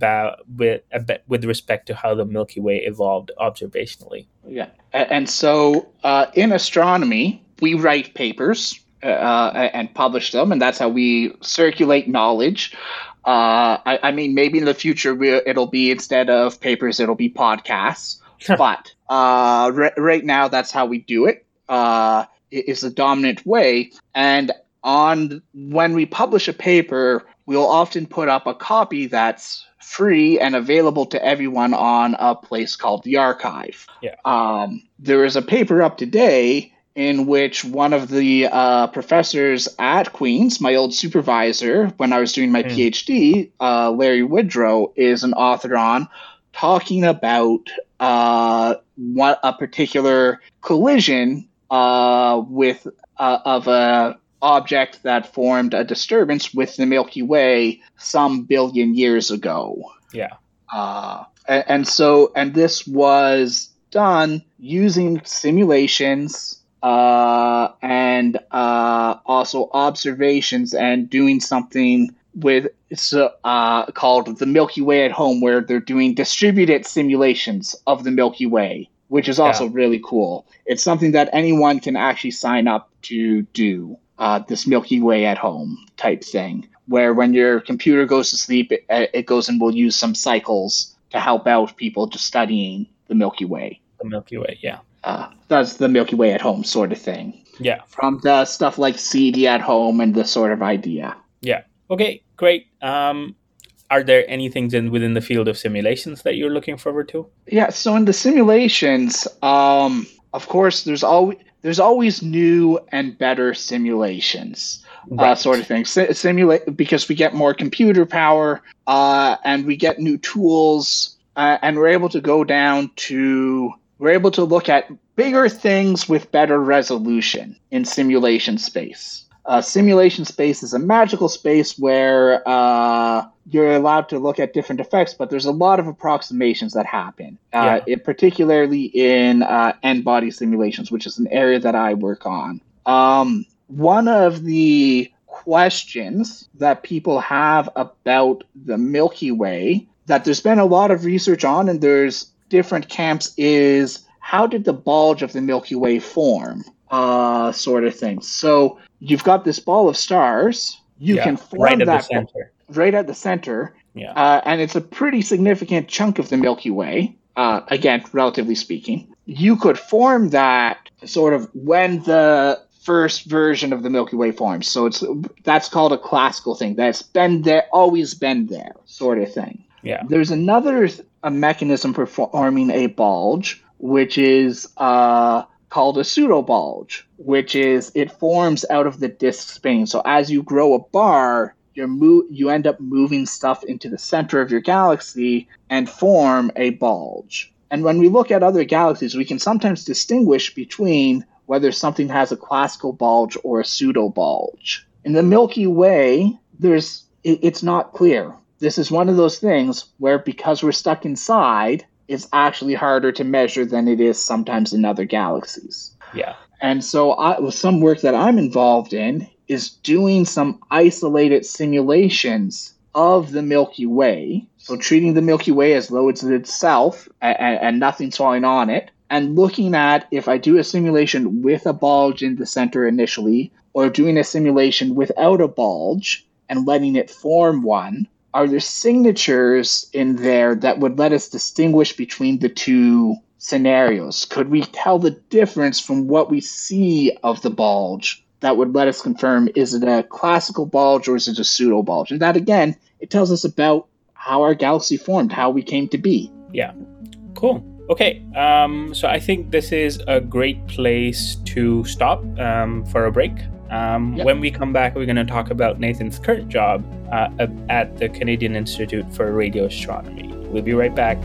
with respect to how the Milky Way evolved observationally. Yeah, and so in astronomy, we write papers and publish them, and that's how we circulate knowledge. I mean, maybe in the future it'll be, instead of papers, it'll be podcasts. But right now, that's how we do it. It's a dominant way. And when we publish a paper, we'll often put up a copy that's free and available to everyone on a place called the archive. Yeah. There is a paper up today in which one of the professors at Queen's, my old supervisor when I was doing my PhD, Larry Woodrow, is an author on, talking about what a particular collision with of a object that formed a disturbance with the Milky Way some billion years ago. Yeah. And this was done using simulations and also observations, and doing something with called the Milky Way at Home, where they're doing distributed simulations of the Milky Way, which is also really cool. It's something that anyone can actually sign up to do, this Milky Way at Home type thing, where when your computer goes to sleep, it goes and will use some cycles to help out people just studying the Milky Way. The Milky Way, yeah. That's the Milky Way at Home sort of thing. Yeah. From the stuff like CD at Home and this sort of idea. Yeah. Okay, great. Are there any things within the field of simulations that you're looking forward to? Yeah, so in the simulations, of course, there's always new and better simulations, sort of thing. Simulate, because we get more computer power, and we get new tools, and we're able to look at bigger things with better resolution in simulation space. Simulation space is a magical space where you're allowed to look at different effects, but there's a lot of approximations that happen, particularly in n-body simulations, which is an area that I work on. One of the questions that people have about the Milky Way that there's been a lot of research on, and there's different camps, is how did the bulge of the Milky Way form, sort of thing. So you've got this ball of stars. You can form right at that the center. Right at the center. Yeah. And it's a pretty significant chunk of the Milky Way, again, relatively speaking. You could form that sort of when the first version of the Milky Way forms. So that's called a classical thing. That's been there, always been there, sort of thing. Yeah. There's another mechanism for forming a bulge, which is called a pseudobulge, which is it forms out of the disk spinning. So as you grow a bar, you end up moving stuff into the center of your galaxy and form a bulge. And when we look at other galaxies, we can sometimes distinguish between whether something has a classical bulge or a pseudobulge. In the Milky Way, it's not clear. This is one of those things where, because we're stuck inside, it's actually harder to measure than it is sometimes in other galaxies. Yeah. And so some work that I'm involved in is doing some isolated simulations of the Milky Way. So treating the Milky Way as though it's itself and nothing's falling on it, and looking at if I do a simulation with a bulge in the center initially, or doing a simulation without a bulge and letting it form one, are there signatures in there that would let us distinguish between the two scenarios? Could we tell the difference from what we see of the bulge that would let us confirm, is it a classical bulge or is it a pseudo bulge? And that, again, it tells us about how our galaxy formed, how we came to be. Yeah. Cool. Okay. So I think this is a great place to stop for a break. When we come back, we're going to talk about Nathan's current job at the Canadian Institute for Radio Astronomy. We'll be right back.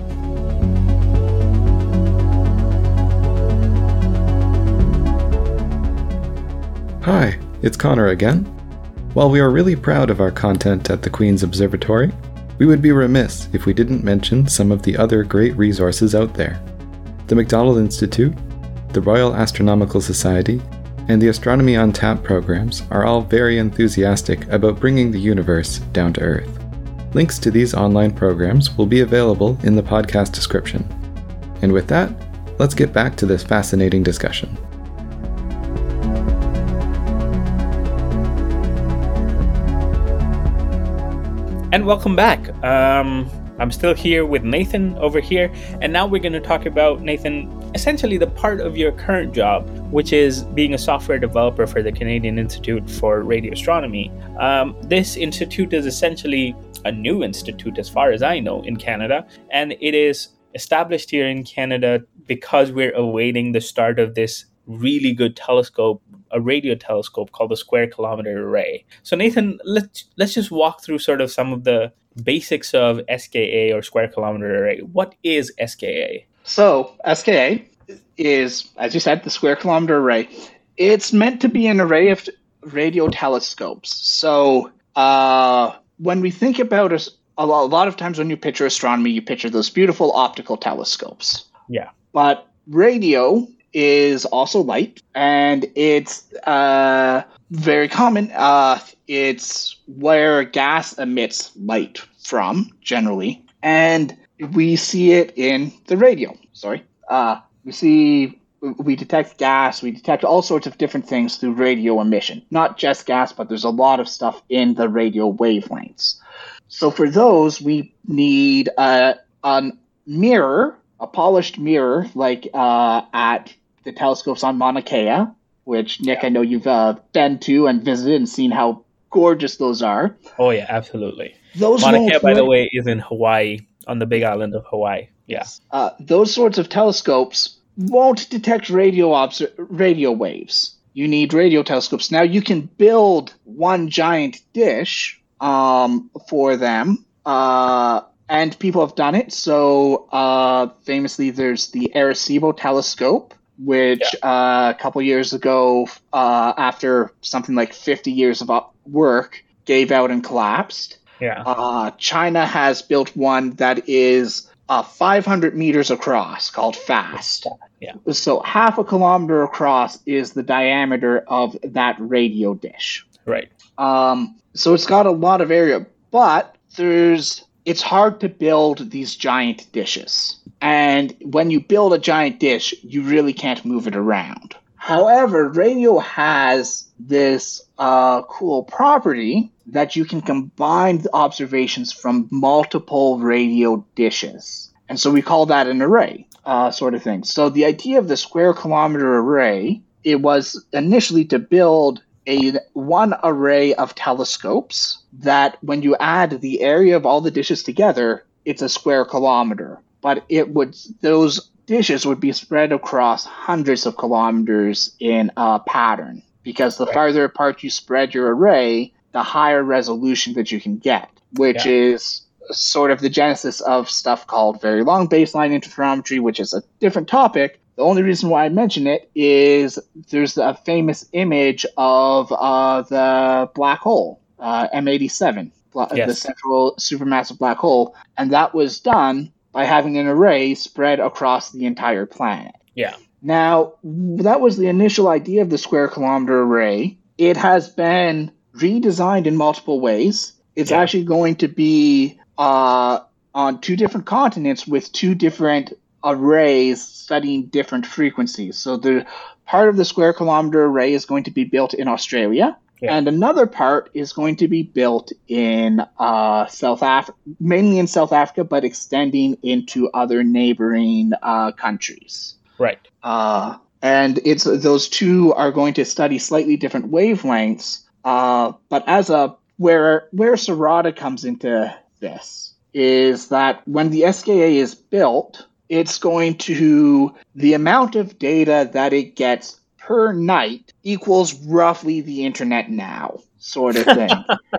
Hi, it's Connor again. While we are really proud of our content at the Queen's Observatory, we would be remiss if we didn't mention some of the other great resources out there. The Macdonald Institute, the Royal Astronomical Society, and the Astronomy on Tap programs are all very enthusiastic about bringing the universe down to Earth. Links to these online programs will be available in the podcast description. And with that, let's get back to this fascinating discussion. And welcome back. I'm still here with Nathan over here, and now we're going to talk about, Nathan, essentially the part of your current job, which is being a software developer for the Canadian Institute for Radio Astronomy. This institute is essentially a new institute, as far as I know, in Canada, and it is established here in Canada because we're awaiting the start of this really good telescope, a radio telescope called the Square Kilometer Array. So Nathan, let's just walk through sort of some of the basics of SKA, or Square Kilometer Array. What is SKA? So SKA is, as you said, the Square Kilometer Array. It's meant to be an array of radio telescopes. So when we think about a lot of times when you picture astronomy, you picture those beautiful optical telescopes. Yeah. But radio is also light, and it's very common. It's where gas emits light from, generally, and we see it in the radio. We detect gas, we detect all sorts of different things through radio emission. Not just gas, but there's a lot of stuff in the radio wavelengths. So for those, we need a mirror, a polished mirror, like at the telescopes on Mauna Kea, which, Nick, I know you've been to and visited and seen how gorgeous those are. Oh, yeah, absolutely. Mauna Kea, by the way, is in Hawaii, on the big island of Hawaii. Yeah. Those sorts of telescopes won't detect radio waves. You need radio telescopes. Now, you can build one giant dish for them, and people have done it. So famously, there's the Arecibo telescope, which a couple years ago, after something like 50 years of work, gave out and collapsed. Yeah. China has built one that is 500 meters across, called FAST. Yeah. So half a kilometer across is the diameter of that radio dish. Right. So it's got a lot of area, but it's hard to build these giant dishes. And when you build a giant dish, you really can't move it around. However, radio has this cool property that you can combine the observations from multiple radio dishes. And so we call that an array, sort of thing. So the idea of the Square Kilometer Array, it was initially to build one array of telescopes that when you add the area of all the dishes together, it's a square kilometer. But those dishes would be spread across hundreds of kilometers in a pattern, because the farther apart you spread your array, the higher resolution that you can get, which is sort of the genesis of stuff called very long baseline interferometry, which is a different topic, The only reason why I mention it is there's a famous image of the black hole, M87, the central supermassive black hole, and that was done by having an array spread across the entire planet. Yeah. Now, that was the initial idea of the square kilometer array. It has been redesigned in multiple ways. It's actually going to be on 2 different continents with 2 different arrays studying different frequencies. So the part of the square kilometer array is going to be built in Australia, and another part is going to be built in South Africa, mainly in South Africa, but extending into other neighboring countries. Right. And it's those 2 are going to study slightly different wavelengths. But where Sarada comes into this is that when the SKA is built, it's going to, the amount of data that it gets per night equals roughly the internet now, sort of thing.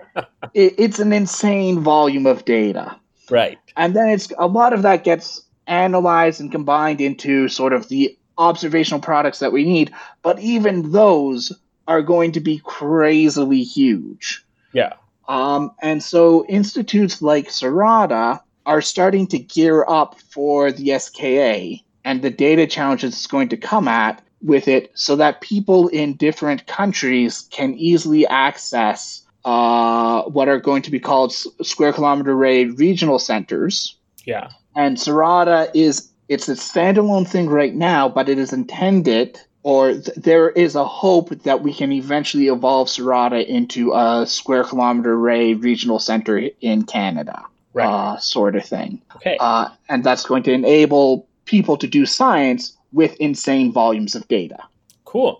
It's an insane volume of data. Right. And then a lot of that gets analyzed and combined into sort of the observational products that we need. But even those are going to be crazily huge. Yeah. And so institutes like Sarada are starting to gear up for the SKA and the data challenges it's going to come at with it, so that people in different countries can easily access what are going to be called square kilometer array regional centers. Yeah. And Sarada it's a standalone thing right now, but it is intended, or there is a hope that we can eventually evolve Sarada into a square kilometer array regional center in Canada. Right. Sort of thing. Okay. And that's going to enable people to do science with insane volumes of data. Cool.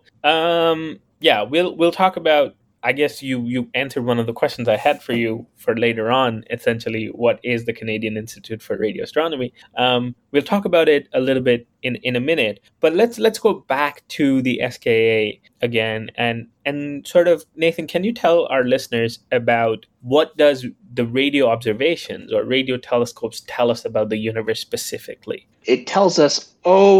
Yeah, we'll talk about, I guess you answered one of the questions I had for you for later on, essentially, what is the Canadian Institute for Radio Astronomy? We'll talk about it a little bit in a minute, but let's go back to the SKA again and sort of, Nathan, can you tell our listeners about what does the radio observations or radio telescopes tell us about the universe specifically? It tells us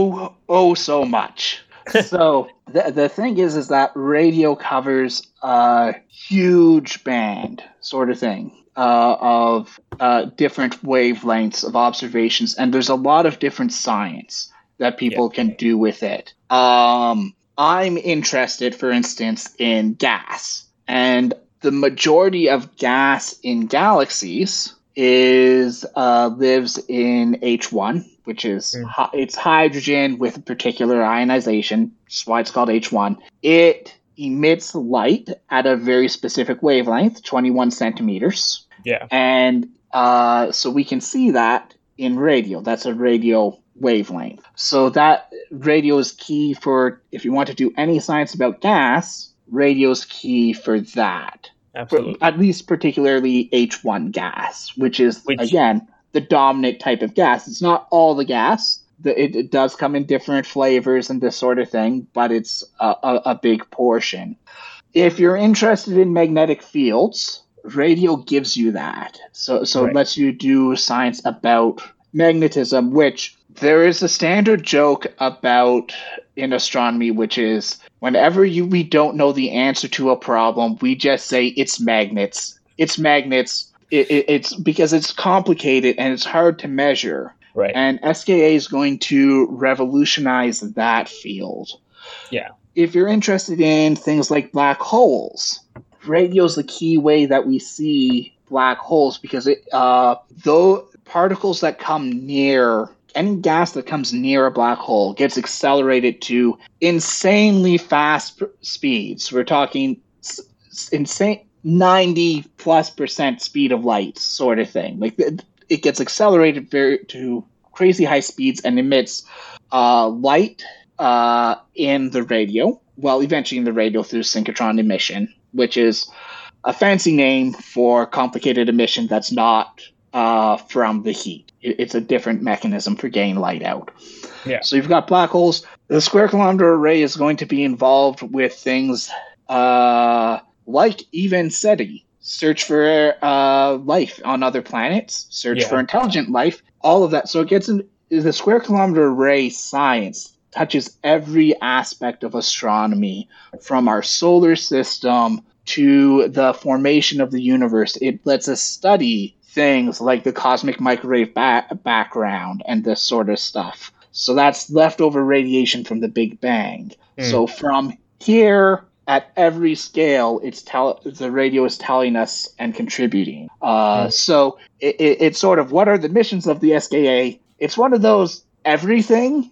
so much. So the thing is that radio covers a huge band, sort of thing, of different wavelengths of observations, and there's a lot of different science that people can do with it. I'm interested, for instance, in gas, and the majority of gas in galaxies lives in H1, which is it's hydrogen with a particular ionization. That's why it's called H1. It emits light at a very specific wavelength, 21 centimeters. Yeah. And so we can see that in radio. That's a radio wavelength. So that radio is key for, if you want to do any science about gas, radio is key for that. Absolutely. At least particularly H1 gas, which again, the dominant type of gas. It's not all the gas. It does come in different flavors and this sort of thing, but it's a big portion. If you're interested in magnetic fields, radio gives you that. So it lets you do science about magnetism, which there is a standard joke about in astronomy, which is whenever we don't know the answer to a problem, we just say it's magnets. It's magnets. It's because it's complicated and it's hard to measure. Right. And SKA is going to revolutionize that field. Yeah. If you're interested in things like black holes, radio is the key way that we see black holes, because though particles that come near, any gas that comes near a black hole gets accelerated to insanely fast speeds. We're talking insane 90+% speed of light, sort of thing. Like it gets accelerated to crazy high speeds and emits light in the radio. Well, eventually in the radio through synchrotron emission, which is a fancy name for complicated emission that's not from the heat. It's a different mechanism for getting light out. Yeah. So you've got black holes. The square kilometer array is going to be involved with things like even SETI, search for life on other planets, search for intelligent life, all of that. So it gets in the square kilometer array science touches every aspect of astronomy, from our solar system to the formation of the universe. It lets us study things like the cosmic microwave background and this sort of stuff. So that's leftover radiation from the Big Bang. So from here, at every scale, the radio is telling us and contributing. So it's sort of, what are the missions of the SKA? It's one of those everything,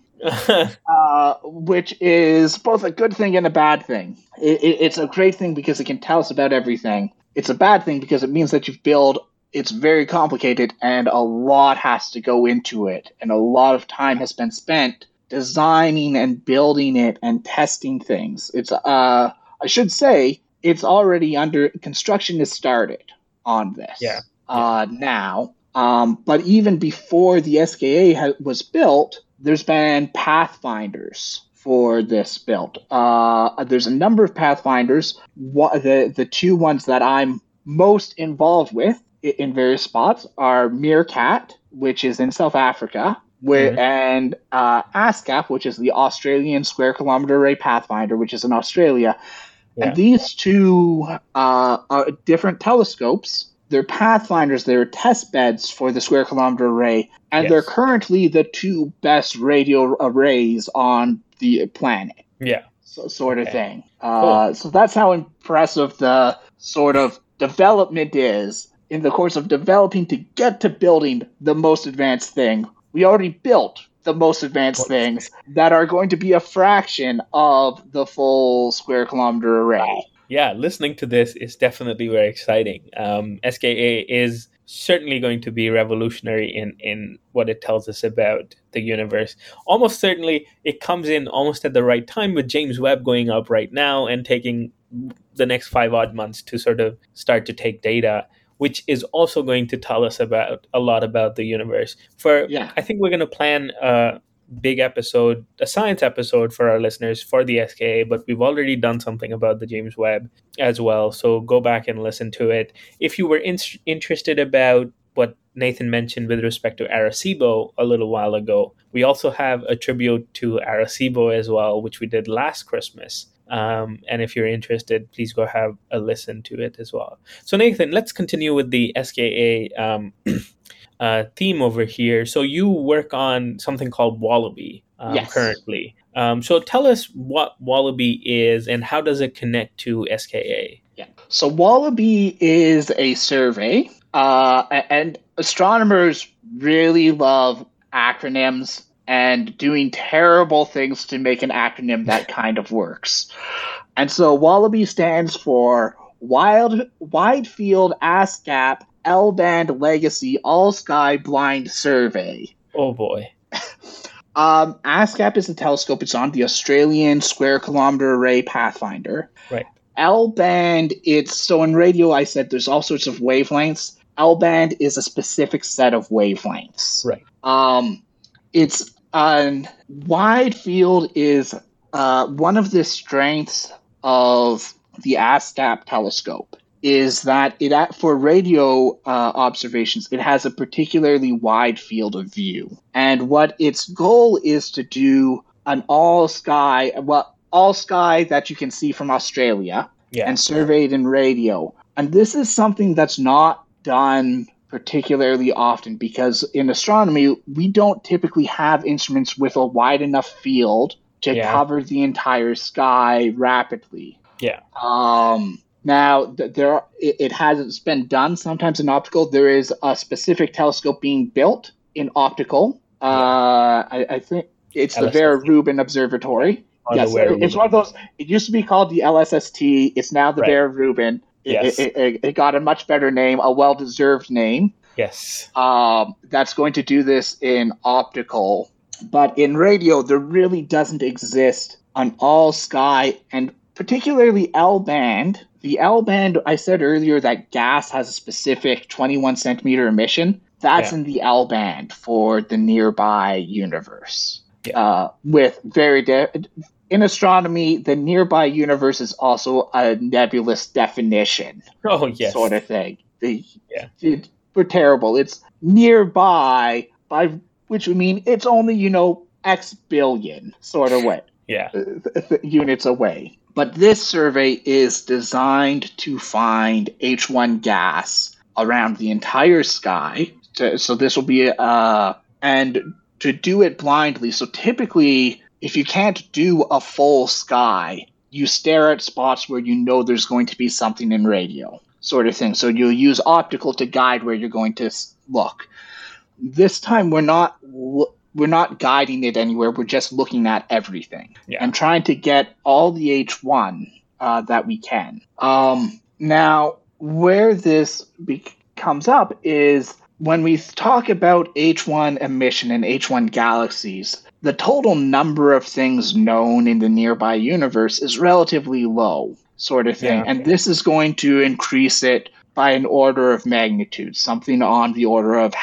which is both a good thing and a bad thing. It's a great thing because it can tell us about everything. It's a bad thing because it means that it's very complicated and a lot has to go into it. And a lot of time has been spent designing and building it and testing things. I should say, it's already under construction has started on this now. But even before the SKA was built, there's been pathfinders for this built. There's a number of pathfinders. The two ones that I'm most involved with in various spots are Meerkat, which is in South Africa, and ASCAP, which is the Australian Square Kilometre Array Pathfinder, which is in Australia. Yeah. And these two are different telescopes. They're pathfinders. They're test beds for the Square Kilometre Array, and they're currently the two best radio arrays on the planet. Yeah. So, sort of thing. Cool. So that's how impressive the sort of development is. In the course of developing to get to building the most advanced thing, we already built the most advanced things that are going to be a fraction of the full Square Kilometre Array. Yeah, listening to this is definitely very exciting. SKA is certainly going to be revolutionary in what it tells us about the universe. Almost certainly, it comes in almost at the right time with James Webb going up right now and taking the next 5 odd months to sort of start to take data, which is also going to tell us about a lot about the universe. I think we're going to plan a big episode, a science episode for our listeners for the SKA, but we've already done something about the James Webb as well. So go back and listen to it. If you were interested about what Nathan mentioned with respect to Arecibo a little while ago, we also have a tribute to Arecibo as well, which we did last Christmas. And if you're interested, please go have a listen to it as well. So Nathan, let's continue with the SKA theme over here. So you work on something called Wallaby currently. So tell us what Wallaby is and how does it connect to SKA? Yeah. So Wallaby is a survey, and astronomers really love acronyms and doing terrible things to make an acronym that kind of works. And so Wallaby stands for Wide Field ASCAP L-Band Legacy All-Sky Blind Survey. Oh boy. ASCAP is a telescope. It's on the Australian Square Kilometre Array Pathfinder. Right. L-band, so in radio I said there's all sorts of wavelengths. L-band is a specific set of wavelengths. Right. It's wide field is one of the strengths of the ASCAP telescope is that for radio observations, it has a particularly wide field of view. And what its goal is to do an all sky that you can see from Australia and survey it in radio. And this is something that's not done particularly often because in astronomy, we don't typically have instruments with a wide enough field to cover the entire sky rapidly. Yeah. Now, it hasn't been done sometimes in optical. There is a specific telescope being built in optical. I think it's the Vera Rubin Observatory. Yes, it's one of those. It used to be called the LSST. It's now the Vera Rubin. It got a much better name, a well-deserved name. Yes. That's going to do this in optical. But in radio, there really doesn't exist an all-sky, and particularly L-band. The L-band, I said earlier that gas has a specific 21 centimeter emission. That's in the L-band for the nearby universe. With in astronomy, the nearby universe is also a nebulous definition. Oh, yes. Sort of thing. We're terrible. It's nearby, by which would mean it's only, X billion sort of way. Yeah. Units away. But this survey is designed to find H1 gas around the entire sky. So this will be and to do it blindly. So typically, if you can't do a full sky, you stare at spots where you know there's going to be something in radio, sort of thing. So you'll use optical to guide where you're going to look. This time, we're not guiding it anywhere. We're just looking at everything and trying to get all the H1 that we can. Now, where this comes up is when we talk about H1 emission and H1 galaxies, the total number of things known in the nearby universe is relatively low, sort of thing. And this is going to increase it by an order of magnitude, something on the order of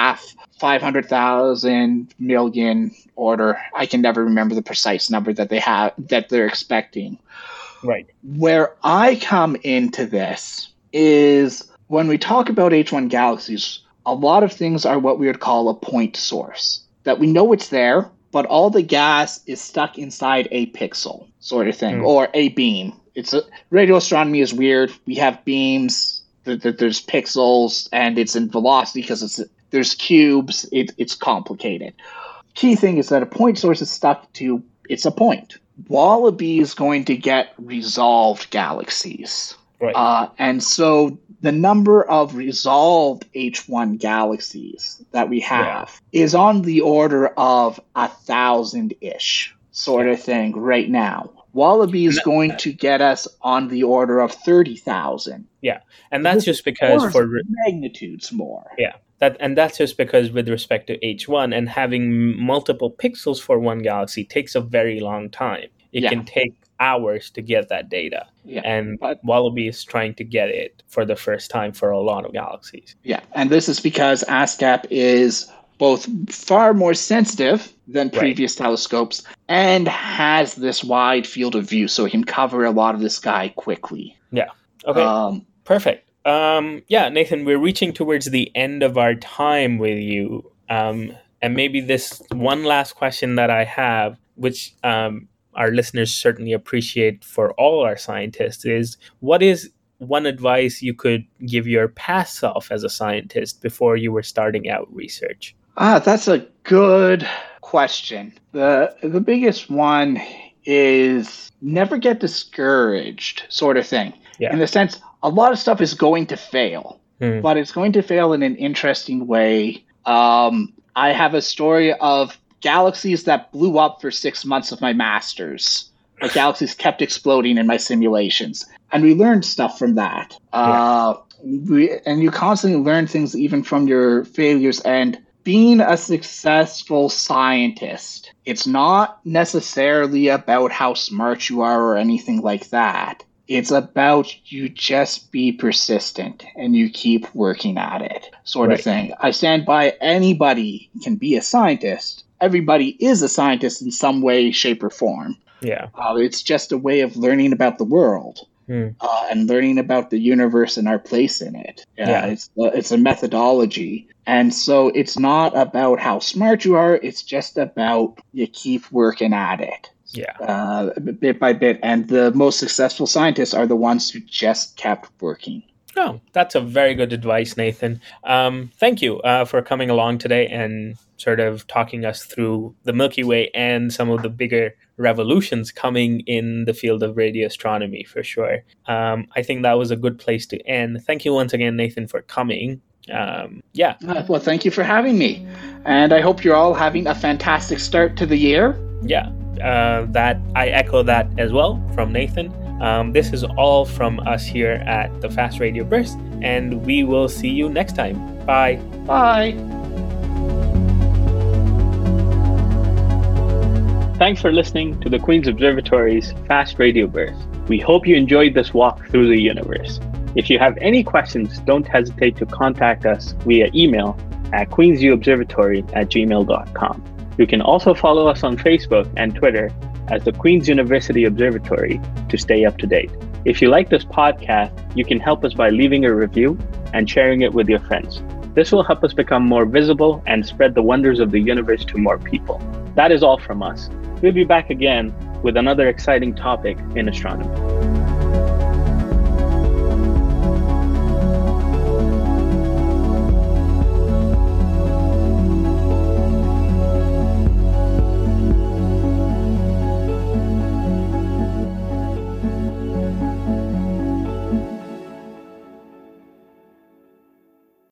500,000 million order. I can never remember the precise number that they're expecting. Right. Where I come into this is when we talk about H1 galaxies, a lot of things are what we would call a point source, that we know it's there, but all the gas is stuck inside a pixel, sort of thing, or a beam. Radio astronomy is weird. We have beams, there's pixels, and it's in velocity because there's cubes. It's complicated. Key thing is that a point source is stuck to, it's a point. Wallaby is going to get resolved galaxies. Right. And so the number of resolved H1 galaxies that we have is on the order of 1,000-ish, sort of thing right now. Wallaby is going to get us on the order of 30,000. Yeah, and that's just because for magnitudes more. Yeah, that's just because with respect to H1 and having multiple pixels for one galaxy takes a very long time. It can take hours to get that data. Yeah, and Wallaby is trying to get it for the first time for a lot of galaxies. Yeah, and this is because ASCAP is both far more sensitive than previous telescopes and has this wide field of view, so it can cover a lot of the sky quickly. Yeah. Okay. Perfect. Nathan, we're reaching towards the end of our time with you. And maybe this one last question that I have, which our listeners certainly appreciate for all our scientists, is what is one advice you could give your past self as a scientist before you were starting out research? That's a good question. The biggest one is never get discouraged, sort of thing. Yeah. In the sense, a lot of stuff is going to fail, but it's going to fail in an interesting way. I have a story of galaxies that blew up for 6 months of my master's. Like galaxies kept exploding in my simulations. And we learned stuff from that. And you constantly learn things even from your failures. And being a successful scientist, it's not necessarily about how smart you are or anything like that. It's about you just be persistent and you keep working at it, sort of thing. I stand by anybody can be a scientist. Everybody is a scientist in some way, shape, or form. Yeah. It's just a way of learning about the world and learning about the universe and our place in it. It's a methodology. And so it's not about how smart you are. It's just about you keep working at it. Yeah. Bit by bit. And the most successful scientists are the ones who just kept working. Oh, that's a very good advice, Nathan. Thank you for coming along today and sort of talking us through the Milky Way and some of the bigger revolutions coming in the field of radio astronomy, for sure. I think that was a good place to end. Thank you once again, Nathan, for coming. Well, thank you for having me. And I hope you're all having a fantastic start to the year. Yeah, that I echo that as well from Nathan. This is all from us here at the Fast Radio Burst, and we will see you next time. Bye. Bye. Thanks for listening to the Queen's Observatory's Fast Radio Burst. We hope you enjoyed this walk through the universe. If you have any questions, don't hesitate to contact us via email at queensuobservatory@gmail.com. You can also follow us on Facebook and Twitter as the Queen's University Observatory to stay up to date. If you like this podcast, you can help us by leaving a review and sharing it with your friends. This will help us become more visible and spread the wonders of the universe to more people. That is all from us. We'll be back again with another exciting topic in astronomy.